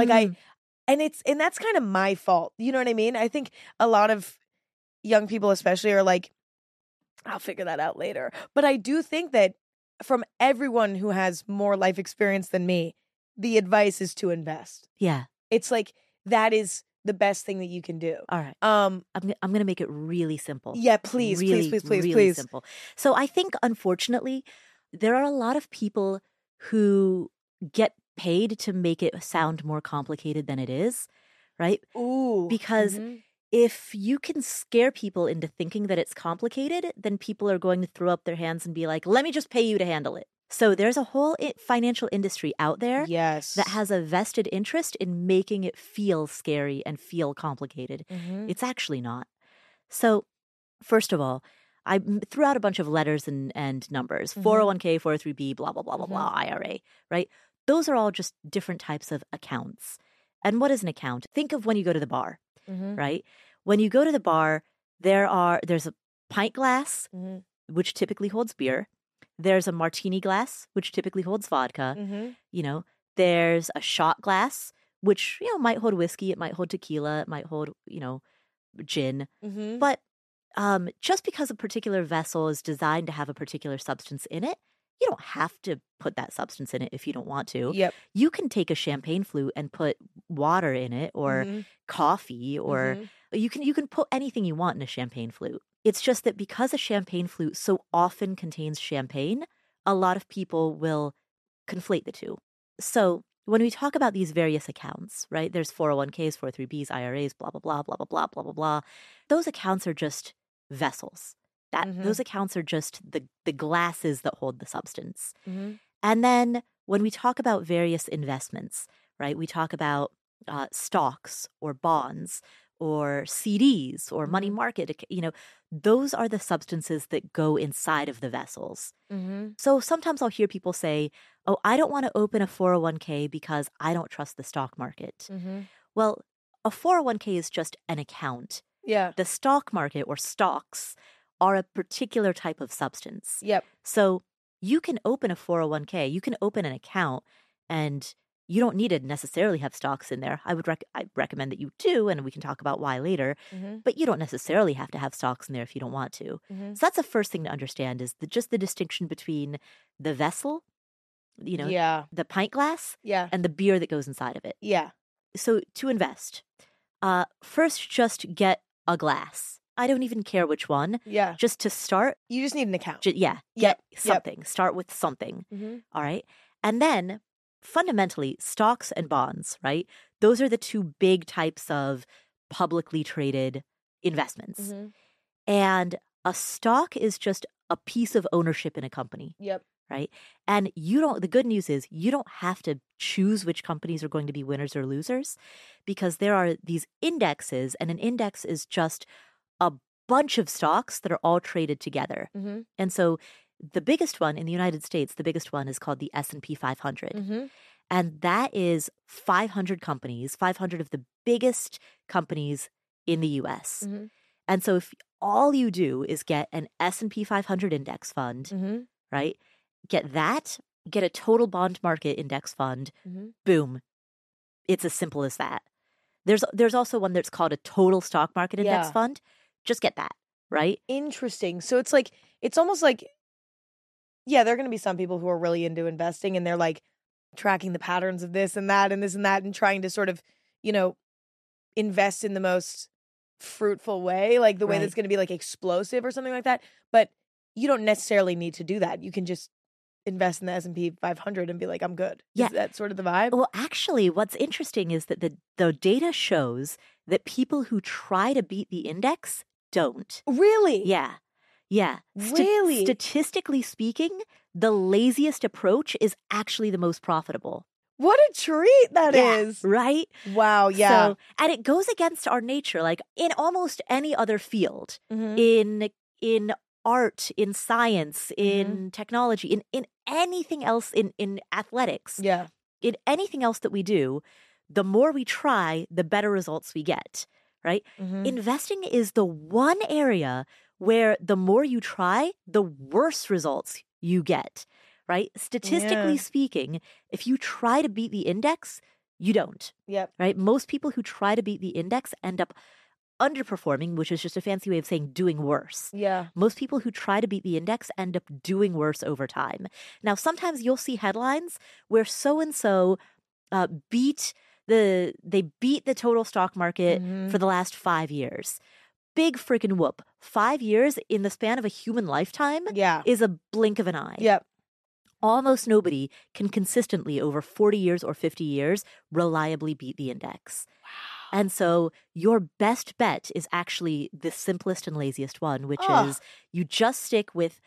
And that's kind of my fault. You know what I mean? I think a lot of young people especially are like, I'll figure that out later. But I do think that from everyone who has more life experience than me, the advice is to invest. Yeah. It's like that is the best thing that you can do. All right. I'm going to make it really simple. Yeah, please, really, please. Really simple. So I think, unfortunately, there are a lot of people who get paid to make it sound more complicated than it is, right? Ooh. Because if you can scare people into thinking that it's complicated, then people are going to throw up their hands and be like, let me just pay you to handle it. So there's a whole financial industry out there that has a vested interest in making it feel scary and feel complicated. It's actually not. So first of all, I threw out a bunch of letters and numbers, 401k, 403b, blah, blah, blah, blah, blah, IRA, right? Those are all just different types of accounts. And what is an account? Think of when you go to the bar, right? When you go to the bar, there's a pint glass, which typically holds beer. There's a martini glass, which typically holds vodka. There's a shot glass, which, might hold whiskey. It might hold tequila. It might hold, gin. But just because a particular vessel is designed to have a particular substance in it, you don't have to put that substance in it if you don't want to. Yep. You can take a champagne flute and put water in it or coffee or you can put anything you want in a champagne flute. It's just that because a champagne flute so often contains champagne, a lot of people will conflate the two. So when we talk about these various accounts, right, there's 401ks, 403bs, IRAs, blah, blah, blah, blah, blah, blah, blah, blah, blah. Those accounts are just vessels. Those accounts are just the glasses that hold the substance. And then when we talk about various investments, right, we talk about stocks or bonds or CDs or money market, those are the substances that go inside of the vessels. So sometimes I'll hear people say, oh, I don't want to open a 401k because I don't trust the stock market. Well, a 401k is just an account. Yeah. The stock market or stocks are a particular type of substance. Yep. So you can open a 401k, you can open an account, and you don't need to necessarily have stocks in there. I recommend that you do, and we can talk about why later. But you don't necessarily have to have stocks in there if you don't want to. So that's the first thing to understand is just the distinction between the vessel, the pint glass, and the beer that goes inside of it. Yeah. So to invest, first just get a glass. I don't even care which one. Yeah. Just to start. You just need an account. Get something. Start with something. All right. And then fundamentally, stocks and bonds, right? Those are the two big types of publicly traded investments. And a stock is just a piece of ownership in a company. Yep. Right. And the good news is you don't have to choose which companies are going to be winners or losers because there are these indexes, and an index is just a bunch of stocks that are all traded together. And so the biggest one in the United States, the biggest one is called the S&P 500. And that is 500 companies, 500 of the biggest companies in the US. And so if all you do is get an S&P 500 index fund, right? Get a total bond market index fund, boom. It's as simple as that. There's also one that's called a total stock market index fund. Just get that. right? Interesting. So it's almost like, yeah, there are going to be some people who are really into investing and they're like tracking the patterns of this and that and this and that and trying to sort of, you know, invest in the most fruitful way, like the way that's Right. going to be like explosive or something like that. But you don't necessarily need to do that. You can just invest in the S&P 500 and be like, I'm good. Yeah. Is that sort of the vibe? Well, actually, what's interesting is that the data shows that people who try to beat the index don't. Really? Yeah. Yeah. Really? Statistically speaking, the laziest approach is actually the most profitable. What a treat that is. Right? Wow, yeah. So, and it goes against our nature, like in almost any other field, Mhm. in art, in science, in technology, in anything else, in athletics, Yeah. in anything else that we do, the more we try, the better results we get, right? Mhm. Investing is the one area where the more you try, the worse results you get, right? Statistically Yeah. speaking, if you try to beat the index, you don't, Yep. right? Most people who try to beat the index end up underperforming, which is just a fancy way of saying doing worse. Yeah. Most people who try to beat the index end up doing worse over time. Now, sometimes you'll see headlines where so-and-so beat the total stock market for the last 5 years. Big freaking whoop. 5 years in the span of a human lifetime Yeah. is a blink of an eye. Yep. Almost nobody can consistently over 40 years or 50 years reliably beat the index. Wow. And so your best bet is actually the simplest and laziest one, which Ah. is you just stick with,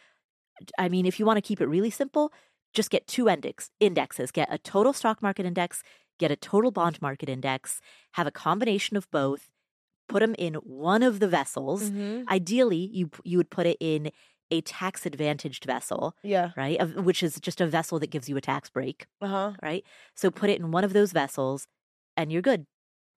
I mean, if you want to keep it really simple, just get two indexes. Get a total stock market index, get a total bond market index, have a combination of both, put them in one of the vessels. Ideally, you would put it in a tax-advantaged vessel, Yeah. right? Which is just a vessel that gives you a tax break, Uh-huh. right? So put it in one of those vessels and you're good.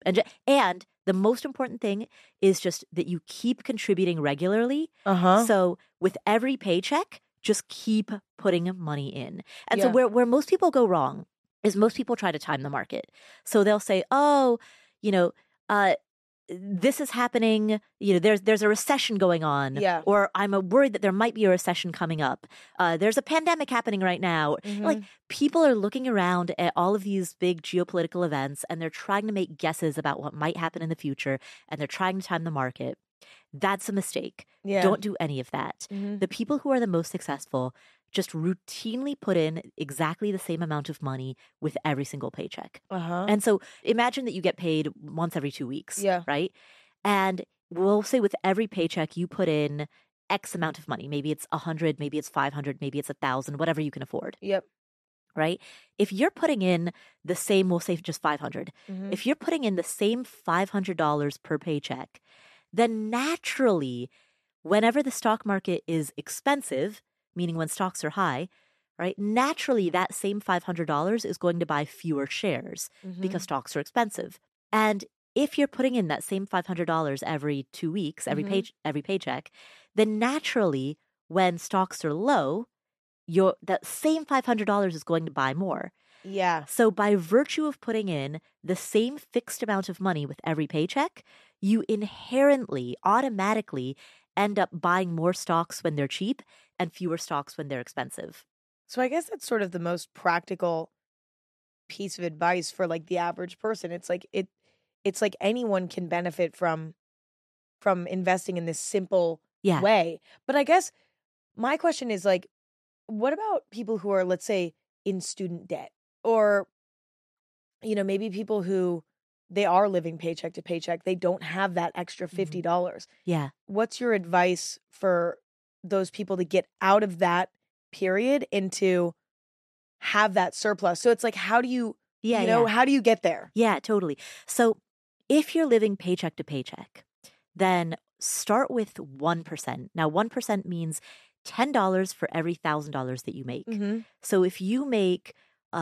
And the most important thing is just that you keep contributing regularly. Uh-huh. So with every paycheck, just keep putting money in. And so Yeah. where most people go wrong is most people try to time the market. So they'll say, oh, you know, this is happening, you know, there's a recession going on, Yeah. or I'm worried that there might be a recession coming up. There's a pandemic happening right now. Like people are looking around at all of these big geopolitical events and they're trying to make guesses about what might happen in the future and they're trying to time the market. That's a mistake. Yeah. Don't do any of that. The people who are the most successful just routinely put in exactly the same amount of money with every single paycheck. Uh-huh. And so imagine that you get paid once every 2 weeks, Yeah. right? And we'll say with every paycheck, you put in X amount of money. Maybe it's 100, maybe it's 500, maybe it's 1,000, whatever you can afford. Yep. Right? If you're putting in the same, we'll say just 500. If you're putting in the same $500 per paycheck, then naturally, whenever the stock market is expensive, meaning when stocks are high, right? Naturally, that same $500 is going to buy fewer shares because stocks are expensive. And if you're putting in that same $500 every 2 weeks, every paycheck, then naturally, when stocks are low, that same $500 is going to buy more. Yeah. So by virtue of putting in the same fixed amount of money with every paycheck, you inherently, automatically end up buying more stocks when they're cheap and fewer stocks when they're expensive. So I guess that's sort of the most practical piece of advice for like the average person. It's like it's like anyone can benefit from investing in this simple Yeah. way. But I guess my question is like, what about people who are, let's say, in student debt, or you know, maybe people who they are living paycheck to paycheck, they don't have that extra $50. Yeah. What's your advice for those people to get out of that period and to have that surplus? So it's like, how do you, how do you get there? Yeah, totally. So if you're living paycheck to paycheck, then start with 1%. Now, 1% means $10 for every $1,000 that you make. So if you make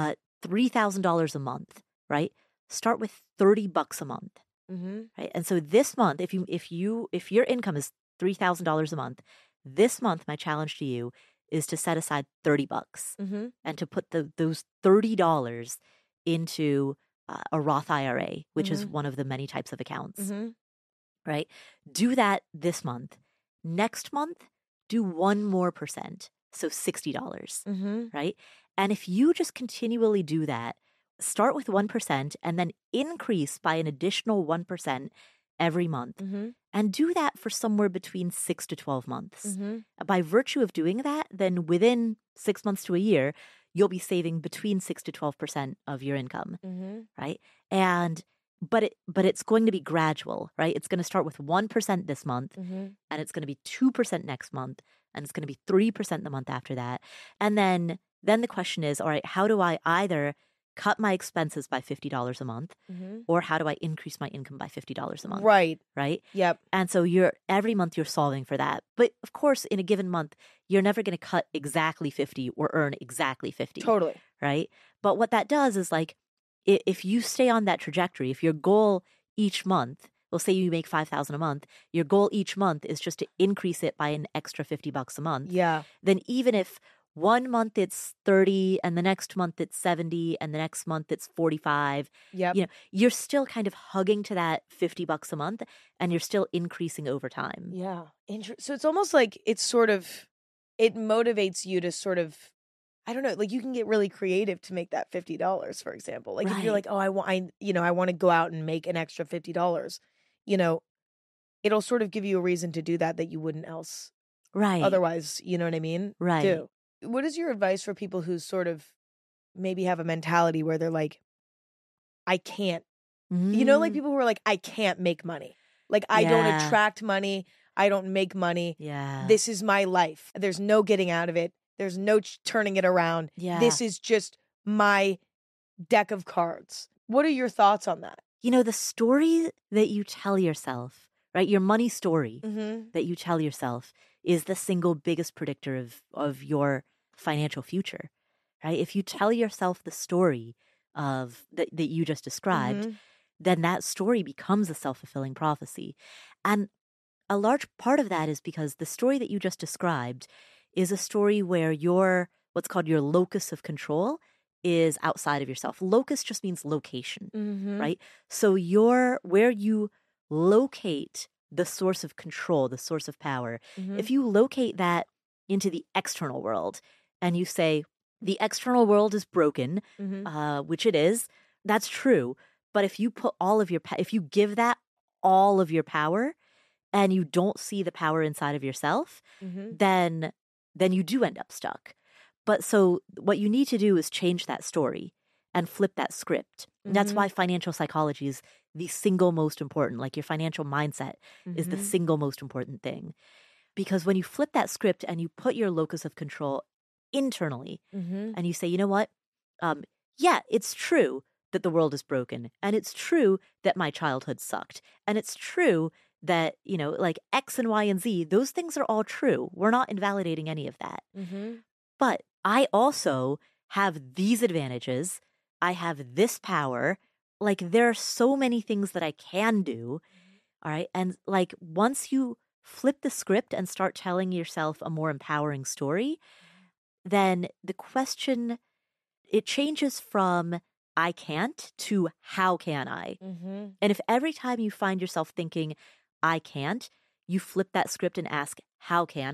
$3,000 a month, right? Start with $30 a month, right? And so this month, if your income is $3,000 a month, this month my challenge to you is to set aside $30 and to put those $30 into a Roth IRA, which is one of the many types of accounts, right? Do that this month. Next month, do 1 more percent. So $60, right? And if you just continually do that, start with 1% and then increase by an additional 1% every month. And do that for somewhere between 6 to 12 months. By virtue of doing that, then within 6 months to a year, you'll be saving between 6 to 12% of your income, right? And but it's going to be gradual, right? It's going to start with 1% this month, and it's going to be 2% next month, and it's going to be 3% the month after that. And then the question is, all right, how do I either cut my expenses by $50 a month, or how do I increase my income by $50 a month? Right. Yep. And so every month you're solving for that. But of course, in a given month, you're never going to cut exactly 50 or earn exactly 50. Totally. Right. But what that does is, like, if you stay on that trajectory, if your goal each month, we'll say you make $5,000 a month, your goal each month is just to increase it by an extra $50 a month. Yeah. Then even if 1 month it's 30 and the next month it's 70 and the next month it's 45, you're still kind of hugging to that $50 a month, and you're still increasing over time. Yeah. So it's almost like it motivates you to sort of, I don't know, like you can get really creative to make that $50, for example. Like if you're like, oh, I want to go out and make an extra $50, it'll sort of give you a reason to do that you wouldn't else. Right. Otherwise, you know what I mean? Right. Do. What is your advice for people who sort of maybe have a mentality where they're like, I can't, like people who are like, I can't make money. Like I don't attract money. I don't make money. Yeah. This is my life. There's no getting out of it. There's no turning it around. Yeah. This is just my deck of cards. What are your thoughts on that? The story that you tell yourself, right? Your money story that you tell yourself is the single biggest predictor of your financial future, right? If you tell yourself the story of that you just described, then that story becomes a self-fulfilling prophecy. And a large part of that is because the story that you just described is a story where what's called your locus of control is outside of yourself. Locus just means location, right? So where you locate the source of control, the source of power, if you locate that into the external world and you say, the external world is broken, which it is, that's true. But if you put if you give that all of your power and you don't see the power inside of yourself, then you do end up stuck. But so what you need to do is change that story and flip that script. That's why financial psychology is the single most important, like your financial mindset is the single most important thing. Because when you flip that script and you put your locus of control internally and you say, you know what? It's true that the world is broken, and it's true that my childhood sucked, and it's true that, like X and Y and Z, those things are all true. We're not invalidating any of that. But I also have these advantages. I have this power. Like, there are so many things that I can do. All right. And like, once you flip the script and start telling yourself a more empowering story, then the question, it changes from I can't to how can I? And if every time you find yourself thinking, I can't, you flip that script and ask, how can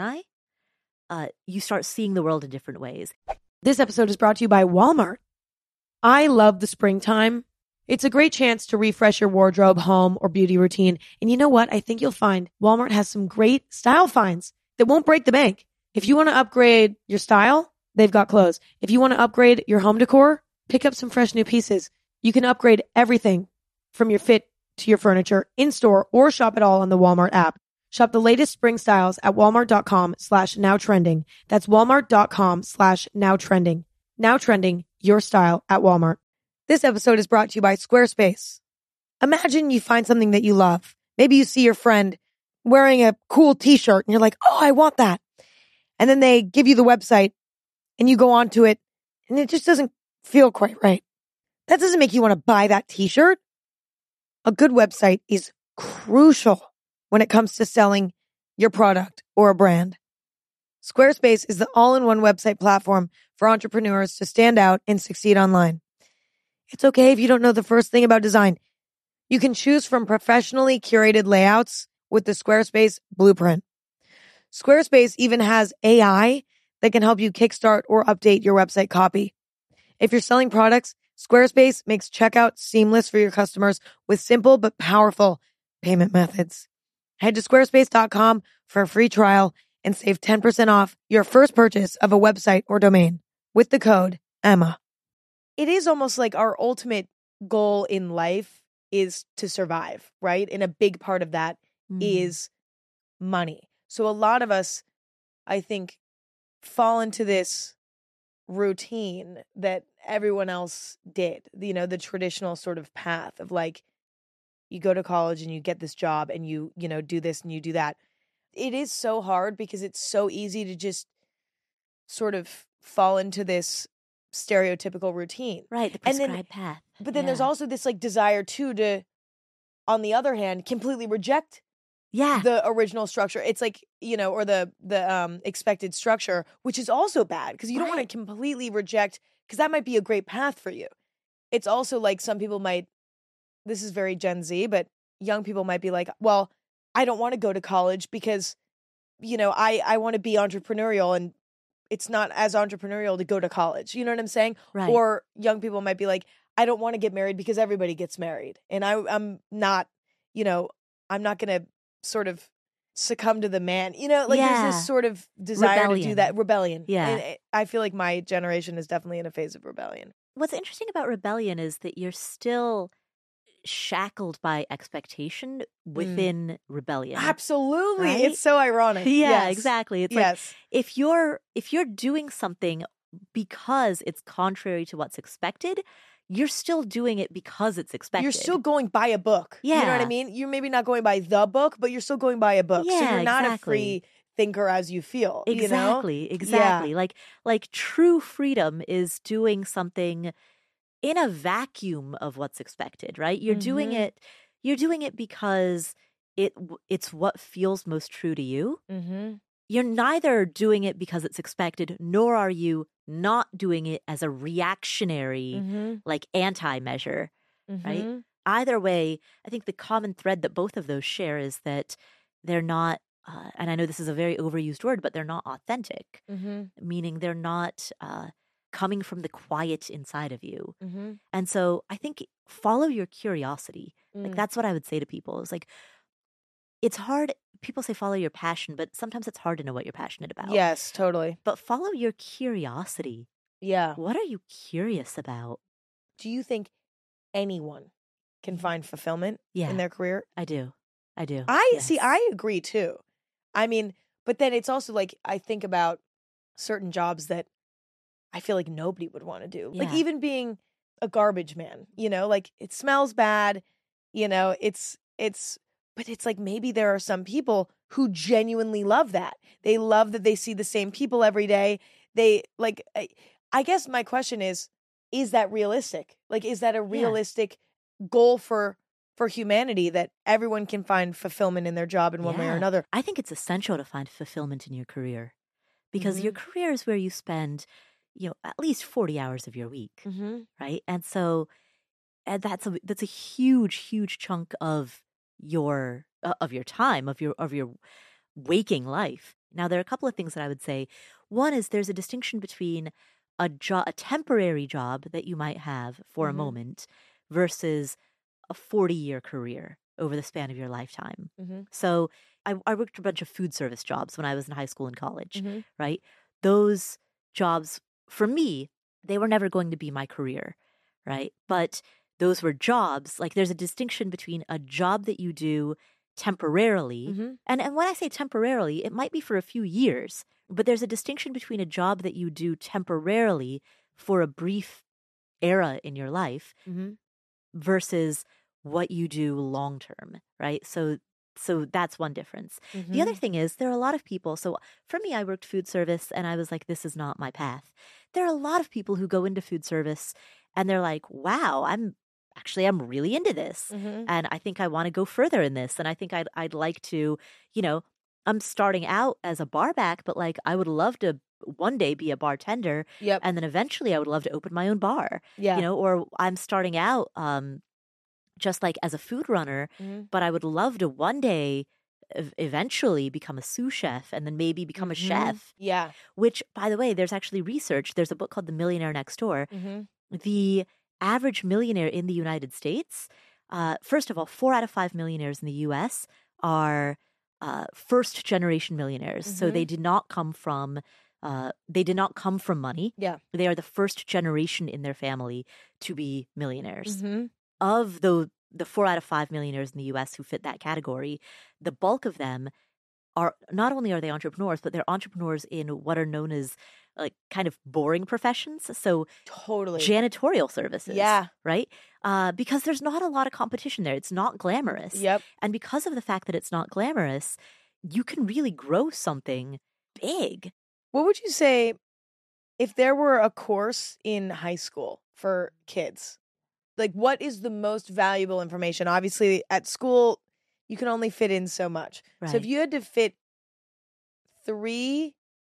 I? You start seeing the world in different ways. This episode is brought to you by Walmart. I love the springtime. It's a great chance to refresh your wardrobe, home, or beauty routine. And you know what? I think you'll find Walmart has some great style finds that won't break the bank. If you want to upgrade your style, they've got clothes. If you want to upgrade your home decor, pick up some fresh new pieces. You can upgrade everything from your fit to your furniture in-store or shop it all on the Walmart app. Shop the latest spring styles at walmart.com/nowtrending. That's walmart.com/nowtrending. Now trending, your style at Walmart. This episode is brought to you by Squarespace. Imagine you find something that you love. Maybe you see your friend wearing a cool t-shirt and you're like, oh, I want that. And then they give you the website and you go onto it and it just doesn't feel quite right. That doesn't make you want to buy that t-shirt. A good website is crucial when it comes to selling your product or a brand. Squarespace is the all-in-one website platform for entrepreneurs to stand out and succeed online. It's okay if you don't know the first thing about design. You can choose from professionally curated layouts with the Squarespace Blueprint. Squarespace even has AI that can help you kickstart or update your website copy. If you're selling products, Squarespace makes checkout seamless for your customers with simple but powerful payment methods. Head to squarespace.com for a free trial and save 10% off your first purchase of a website or domain with the code EMMA. It is almost like our ultimate goal in life is to survive, right? And a big part of that is money. So a lot of us, I think, fall into this routine that everyone else did, the traditional sort of path of like, you go to college and you get this job and you do this and you do that. It is so hard because it's so easy to just sort of fall into this stereotypical routine. Right, the prescribed path. But then there's also this like desire too to, on the other hand, completely reject the original structure. It's like, or the expected structure, which is also bad because you don't want to completely reject, because that might be a great path for you. It's also like some people might, this is very Gen Z, but young people might be like, well, I don't want to go to college because, I want to be entrepreneurial and it's not as entrepreneurial to go to college. You know what I'm saying? Right. Or young people might be like, I don't want to get married because everybody gets married. And I'm not, I'm not going to sort of succumb to the man. There's this sort of desire to do that. Rebellion. Yeah. And I feel like my generation is definitely in a phase of rebellion. What's interesting about rebellion is that you're still shackled by expectation within rebellion. Absolutely. Right? It's so ironic. Yeah, exactly. It's like if you're doing something because it's contrary to what's expected, you're still doing it because it's expected. You're still going by a book. Yeah. You know what I mean? You're maybe not going by the book, but you're still going by a book. Yeah, so you're not a exactly. free thinker as you feel. Exactly. Yeah. Like true freedom is doing something in a vacuum of what's expected, right? You're doing it because it's what feels most true to you. Mm-hmm. You're neither doing it because it's expected, nor are you not doing it as a reactionary, like anti-measure, right? Either way, I think the common thread that both of those share is that they're not, and I know this is a very overused word, but they're not authentic, meaning they're not coming from the quiet inside of you. And so I think follow your curiosity. Like that's what I would say to people. It's like, it's hard. People say follow your passion, but sometimes it's hard to know what you're passionate about. Yes, totally. But follow your curiosity. Yeah. What are you curious about? Do you think anyone can find fulfillment in their career? I do. See, I agree too. I mean, but then it's also like, I think about certain jobs that I feel like nobody would want to do. Yeah. Like even being a garbage man, like it smells bad, but it's like maybe there are some people who genuinely love that. They love that they see the same people every day. They like, I guess my question is that realistic? Like, is that a realistic goal for humanity, that everyone can find fulfillment in their job in one way or another? I think it's essential to find fulfillment in your career, because your career is where you spend, at least 40 hours of your week, right? And so that's a huge, huge chunk of your time, of your waking life. Now, there are a couple of things that I would say. One is there's a distinction between a temporary job that you might have for a moment versus a 40-year career over the span of your lifetime. So I worked a bunch of food service jobs when I was in high school and college, right? Those jobs, for me, they were never going to be my career, right? But those were jobs. Like, there's a distinction between a job that you do temporarily, and when I say temporarily, it might be for a few years, but there's a distinction between a job that you do temporarily for a brief era in your life versus what you do long term, right? So that's one difference. The other thing is there are a lot of people. So for me, I worked food service and I was like, this is not my path. There are a lot of people who go into food service and they're like, wow, I'm really into this. And I think I want to go further in this. And I think I'd like to, I'm starting out as a bar back, but like I would love to one day be a bartender. Yep. And then eventually I would love to open my own bar. Yeah. Or I'm starting out just like as a food runner, but I would love to one day eventually become a sous chef and then maybe become a chef. Yeah. Which, by the way, there's actually research. There's a book called The Millionaire Next Door. The average millionaire in the United States, first of all, 4 out of 5 millionaires in the U.S. are first generation millionaires. So they did not come from money. Yeah. They are the first generation in their family to be millionaires. Of the 4 out of 5 millionaires in the U.S. who fit that category, the bulk of them are not only are they entrepreneurs, but they're entrepreneurs in what are known as like kind of boring professions. So Totally. janitorial services. Yeah. Right? Because there's not a lot of competition there. It's not glamorous. Yep. And because of the fact that it's not glamorous, you can really grow something big. What would you say if there were a course in high school for kids? Like, what is the most valuable information? Obviously, at school, you can only fit in so much. Right. So if you had to fit 3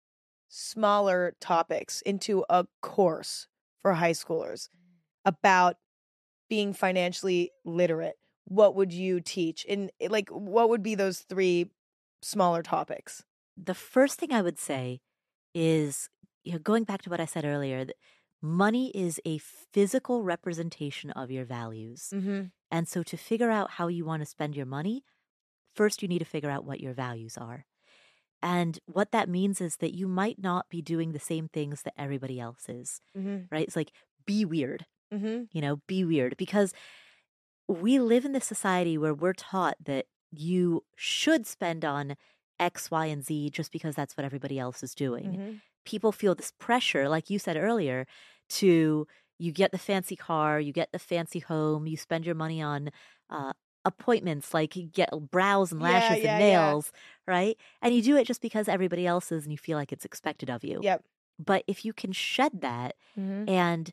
smaller topics into a course for high schoolers about being financially literate, what would you teach? And like, what would be those 3 smaller topics? The first thing I would say is, going back to what I said earlier, that money is a physical representation of your values. And so to figure out how you want to spend your money, first you need to figure out what your values are. And what that means is that you might not be doing the same things that everybody else is, right? It's like, be weird, be weird. Because we live in this society where we're taught that you should spend on X, Y, and Z just because that's what everybody else is doing. People feel this pressure, like you said earlier, you get the fancy car, you get the fancy home, you spend your money on appointments, like you get brows and lashes and nails, right? And you do it just because everybody else is and you feel like it's expected of you. Yep. But if you can shed that and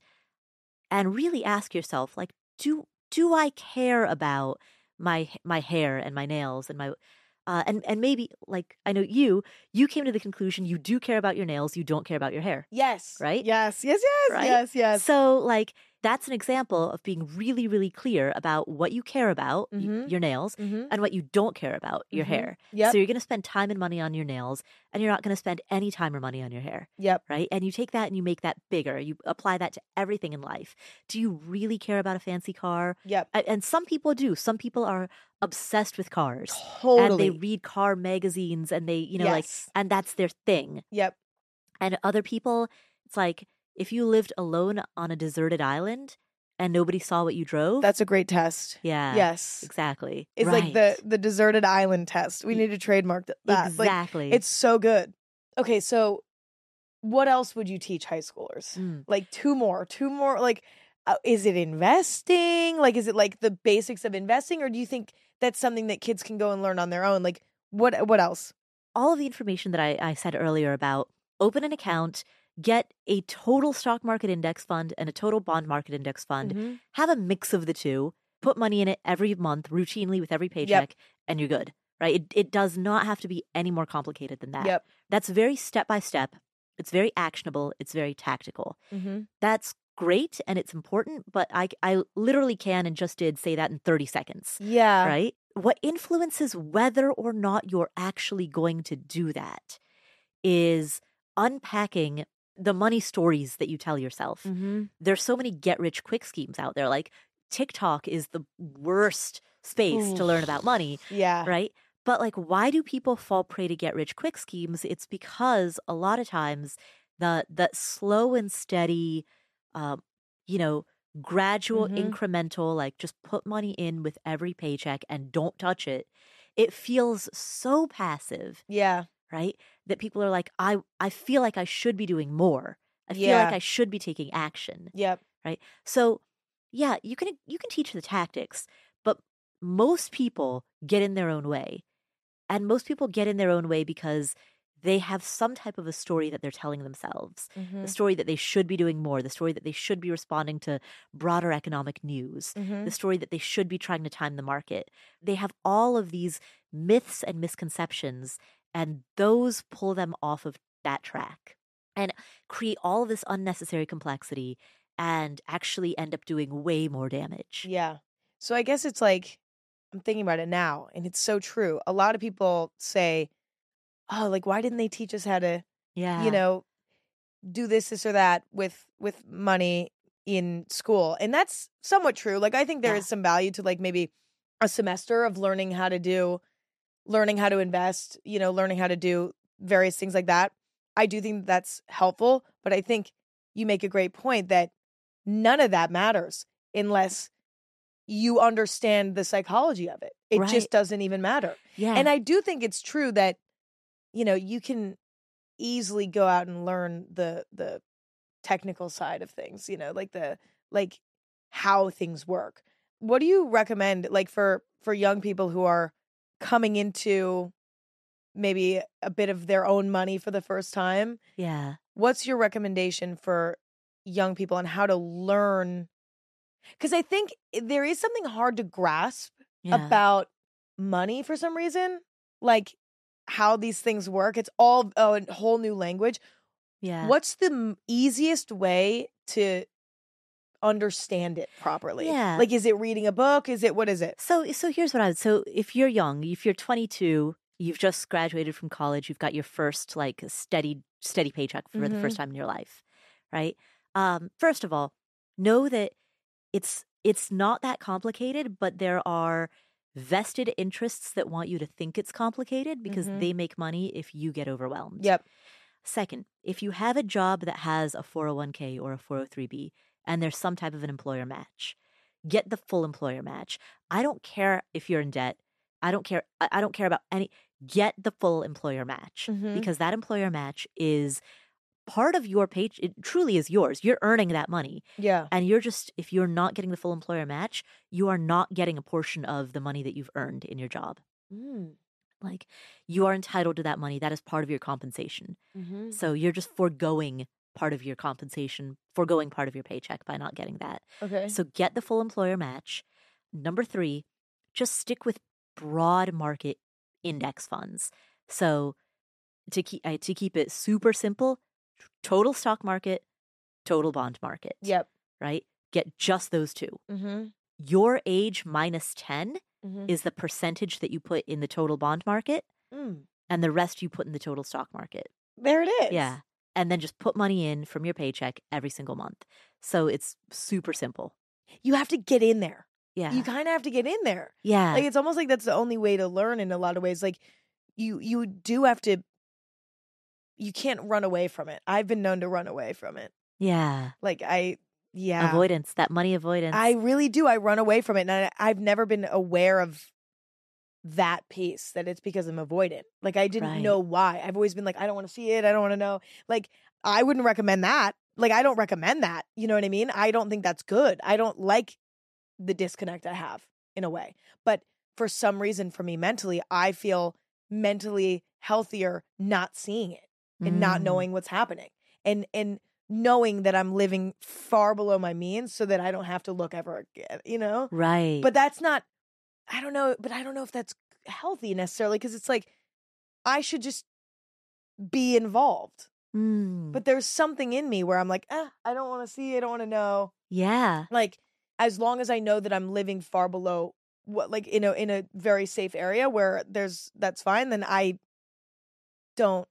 really ask yourself, like, do I care about my hair and my nails and my and maybe, like, I know you came to the conclusion you do care about your nails, you don't care about your hair. Yes. Right? Yes. Right? Yes. So, like, that's an example of being really, really clear about what you care about, your nails, and what you don't care about, your hair. Yep. So you're going to spend time and money on your nails, and you're not going to spend any time or money on your hair. Yep. Right? And you take that and you make that bigger. You apply that to everything in life. Do you really care about a fancy car? Yep. And some people do. Some people are obsessed with cars. Totally. And they read car magazines and they, like, and that's their thing. Yep. And other people, it's like, if you lived alone on a deserted island and nobody saw what you drove. That's a great test. Yeah. Yes. Exactly. It's like the deserted island test. We need to trademark that. Exactly. Like, it's so good. Okay, so what else would you teach high schoolers? Like two more. Like, is it investing? Like, is it like the basics of investing? Or do you think that's something that kids can go and learn on their own? Like, what else? All of the information that I said earlier about open an account, get a total stock market index fund and a total bond market index fund, have a mix of the two, put money in it every month routinely with every paycheck, and you're good, right? It does not have to be any more complicated than that. Yep. That's very step-by-step. It's very actionable. It's very tactical. That's great and it's important, but I literally can and just did say that in 30 seconds. Yeah. Right? What influences whether or not you're actually going to do that is unpacking the money stories that you tell yourself. There's so many get-rich-quick schemes out there. Like, TikTok is the worst space to learn about money. Yeah. Right? But, like, why do people fall prey to get-rich-quick schemes? It's because a lot of times the slow and steady, gradual, incremental, like, just put money in with every paycheck and don't touch it. It feels so passive. Yeah. Right? That people are like, I feel like I should be doing more. I feel like I should be taking action. Yep. Right? So, yeah, you can teach the tactics, but most people get in their own way. And most people get in their own way because they have some type of a story that they're telling themselves. The story that they should be doing more, the story that they should be responding to broader economic news, the story that they should be trying to time the market. They have all of these myths and misconceptions, and those pull them off of that track and create all of this unnecessary complexity and actually end up doing way more damage. Yeah. So I guess it's like, I'm thinking about it now, and it's so true. A lot of people say, "Oh, like why didn't they teach us how to, Yeah. you know, do this or that with money in school?" And that's somewhat true. Like I think there Yeah. is some value to like maybe a semester of learning how to invest, learning how to do various things like that. I do think that's helpful, but I think you make a great point that none of that matters unless you understand the psychology of it. It Right. just doesn't even matter. Yeah. And I do think it's true that, you can easily go out and learn the technical side of things, like how things work. What do you recommend like for young people who are coming into maybe a bit of their own money for the first time? Yeah. What's your recommendation for young people on how to learn? Because I think there is something hard to grasp Yeah. about money for some reason, like how these things work. It's all a whole new language. Yeah. What's the easiest way to understand it properly? Yeah. Like, is it reading a book? What is it? So here's what I would. So if you're young, if you're 22, you've just graduated from college, you've got your first like steady paycheck for the first time in your life, right? First of all, know that it's not that complicated, but there are vested interests that want you to think it's complicated because they make money if you get overwhelmed. Yep. Second, if you have a job that has a 401k or a 403b and there's some type of an employer match, get the full employer match. I don't care if you're in debt. I don't care about any. Get the full employer match because that employer match is part of your pay. It truly is yours. You're earning that money. Yeah. And if you're not getting the full employer match, you are not getting a portion of the money that you've earned in your job. Like you are entitled to that money. That is part of your compensation. So you're just foregoing part of your compensation, foregoing part of your paycheck by not getting that. Okay. So get the full employer match. Number 3, just stick with broad market index funds. So to keep it super simple, total stock market, total bond market. Yep. Right? Get just those two. Your age minus 10 is the percentage that you put in the total bond market, and the rest you put in the total stock market. There it is. Yeah. And then just put money in from your paycheck every single month. So it's super simple. You have to get in there. Yeah. You kind of have to get in there. Yeah. Like it's almost like that's the only way to learn in a lot of ways. Like you do have to. You can't run away from it. I've been known to run away from it. Yeah. Like yeah. Avoidance, that money avoidance. I really do. I run away from it. And I've never been aware of that piece, that it's because I'm avoidant. Like I didn't know why. I've always been like, I don't want to see it. I don't want to know. Like I wouldn't recommend that. Like I don't recommend that. You know what I mean? I don't think that's good. I don't like the disconnect I have in a way. But for some reason for me mentally, I feel mentally healthier not seeing it and not knowing what's happening. And knowing that I'm living far below my means so that I don't have to look ever again, Right. But that's not, I don't know if that's healthy necessarily, because it's like, I should just be involved. But there's something in me where I'm like, I don't want to see, I don't want to know. Yeah. Like, as long as I know that I'm living far below what, like, in a very safe area where that's fine, then I don't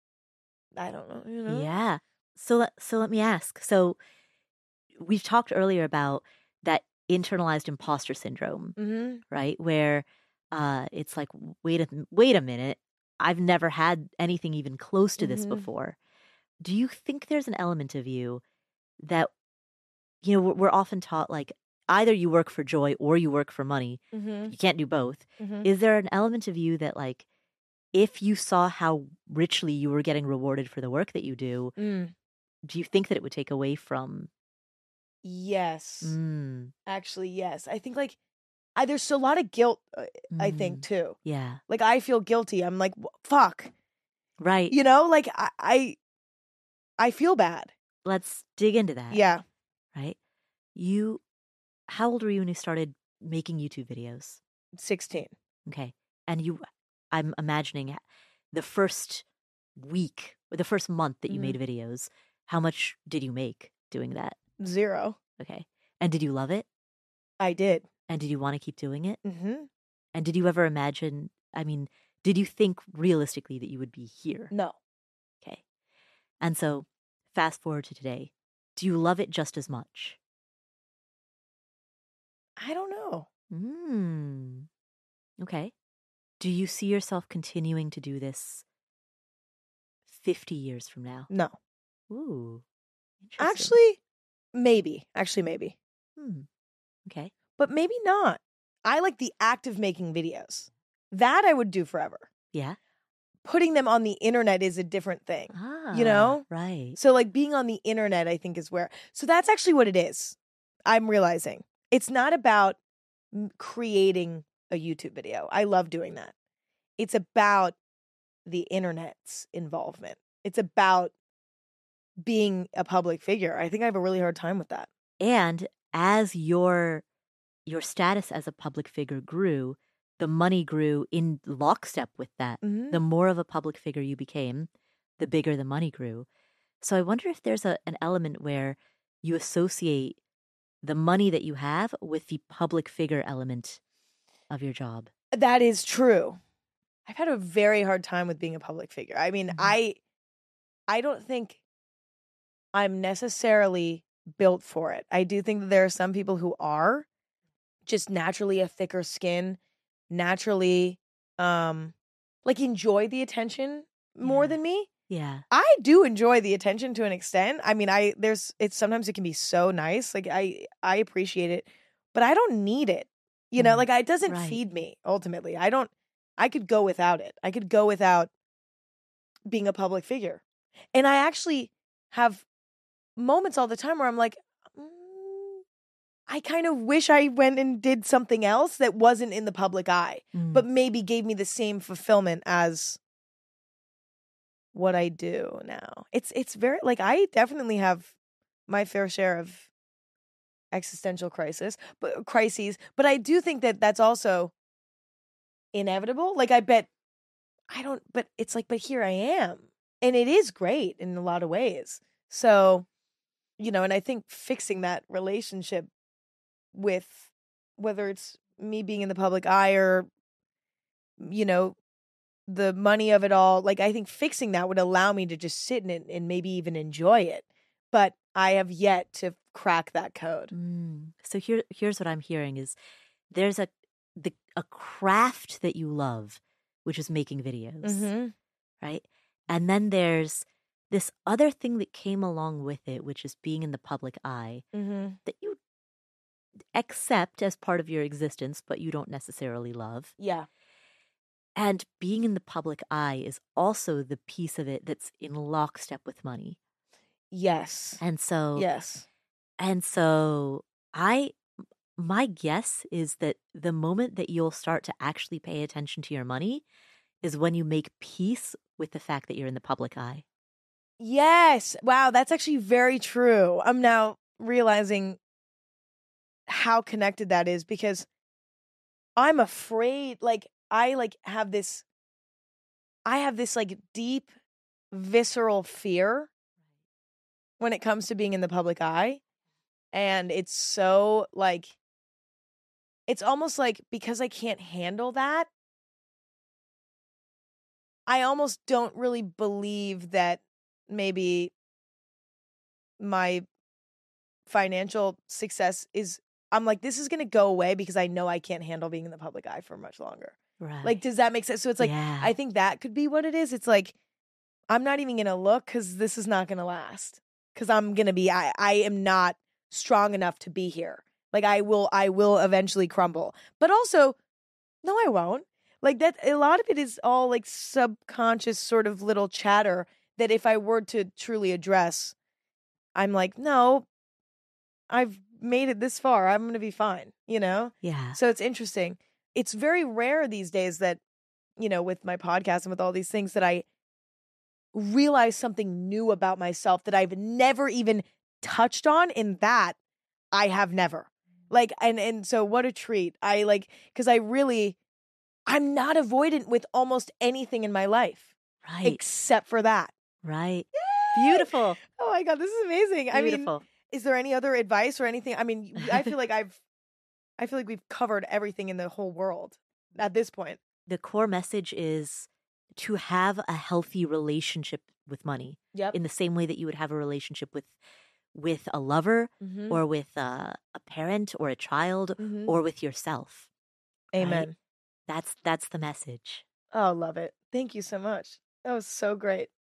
know, Yeah. So let me ask. So we've talked earlier about that internalized imposter syndrome, right? Where it's like, wait a minute, I've never had anything even close to this before. Do you think there's an element of you that, we're often taught like either you work for joy or you work for money. You can't do both. Is there an element of you that like, if you saw how richly you were getting rewarded for the work that you do, do you think that it would take away from? Yes. Actually, yes. I think like there's a lot of guilt, I think, too. Yeah. Like I feel guilty. I'm like, fuck. Right. Like I feel bad. Let's dig into that. Yeah. Right. How old were you when you started making YouTube videos? 16. Okay. And I'm imagining the first week or the first month that you made videos, how much did you make doing that? 0. Okay. And did you love it? I did. And did you want to keep doing it? And did you ever imagine, I mean, did you think realistically that you would be here? No. Okay. And so fast forward to today. Do you love it just as much? I don't know. Okay. Do you see yourself continuing to do this 50 years from now? No. Ooh. Interesting. Actually, maybe. Okay. But maybe not. I like the act of making videos. That I would do forever. Yeah. Putting them on the internet is a different thing. Right. So like being on the internet, I think is where. So that's actually what it is. I'm realizing it's not about creating a YouTube video. I love doing that. It's about the internet's involvement. It's about being a public figure. I think I have a really hard time with that. And as your status as a public figure grew, the money grew in lockstep with that. Mm-hmm. The more of a public figure you became, the bigger the money grew. So I wonder if there's an element where you associate the money that you have with the public figure element of your job. That is true. I've had a very hard time with being a public figure. I mean, I don't think I'm necessarily built for it. I do think that there are some people who are just naturally a thicker skin, naturally like enjoy the attention more than me. Yeah. I do enjoy the attention to an extent. I mean, sometimes it can be so nice. Like I appreciate it, but I don't need it. You know, like it doesn't feed me ultimately. I could go without it. I could go without being a public figure. And I actually have moments all the time where I'm like, I kind of wish I went and did something else that wasn't in the public eye, but maybe gave me the same fulfillment as what I do now. It's very, like, I definitely have my fair share of existential crises, but I do think that that's also inevitable. Like, but it's like, but here I am. And it is great in a lot of ways. So, you know, and I think fixing that relationship with whether it's me being in the public eye or, you know, the money of it all, like I think fixing that would allow me to just sit in it and maybe even enjoy it. But I have yet to crack that code. So here's what I'm hearing is there's a craft that you love, which is making videos, right? And then there's this other thing that came along with it, which is being in the public eye that you accept as part of your existence, but you don't necessarily love. Yeah. And being in the public eye is also the piece of it that's in lockstep with money. Yes. And so, yes. And so my guess is that the moment that you'll start to actually pay attention to your money is when you make peace with the fact that you're in the public eye. Yes. Wow, that's actually very true. I'm now realizing how connected that is because I'm afraid, like, I have this like deep visceral fear when it comes to being in the public eye. And it's so like, it's almost like because I can't handle that, I almost don't really believe that maybe my financial success is, I'm like, this is going to go away because I know I can't handle being in the public eye for much longer. Right. Like, does that make sense? So it's like, I think that could be what it is. It's like, I'm not even going to look because this is not going to last. Because I'm going to be, I am not strong enough to be here. Like, I will eventually crumble. But also, no, I won't. Like, that, a lot of it is all like subconscious sort of little chatter that if I were to truly address, I'm like, no, I've made it this far. I'm going to be fine, you know? Yeah. So it's interesting. It's very rare these days that, you know, with my podcast and with all these things that I realize something new about myself that I've never even touched on, in that I have never. Like, and so what a treat. I like, because I'm not avoidant with almost anything in my life. Right. Except for that. Right. Yay! Beautiful. Oh my God, this is amazing. Beautiful. I mean, is there any other advice or anything? I mean, I feel like we've covered everything in the whole world. at this point? The core message is to have a healthy relationship with money. Yep. In the same way that you would have a relationship with a lover Mhm. or with a parent or a child Mhm. or with yourself. Amen. Right? That's the message. Oh, love it. Thank you so much. That was so great.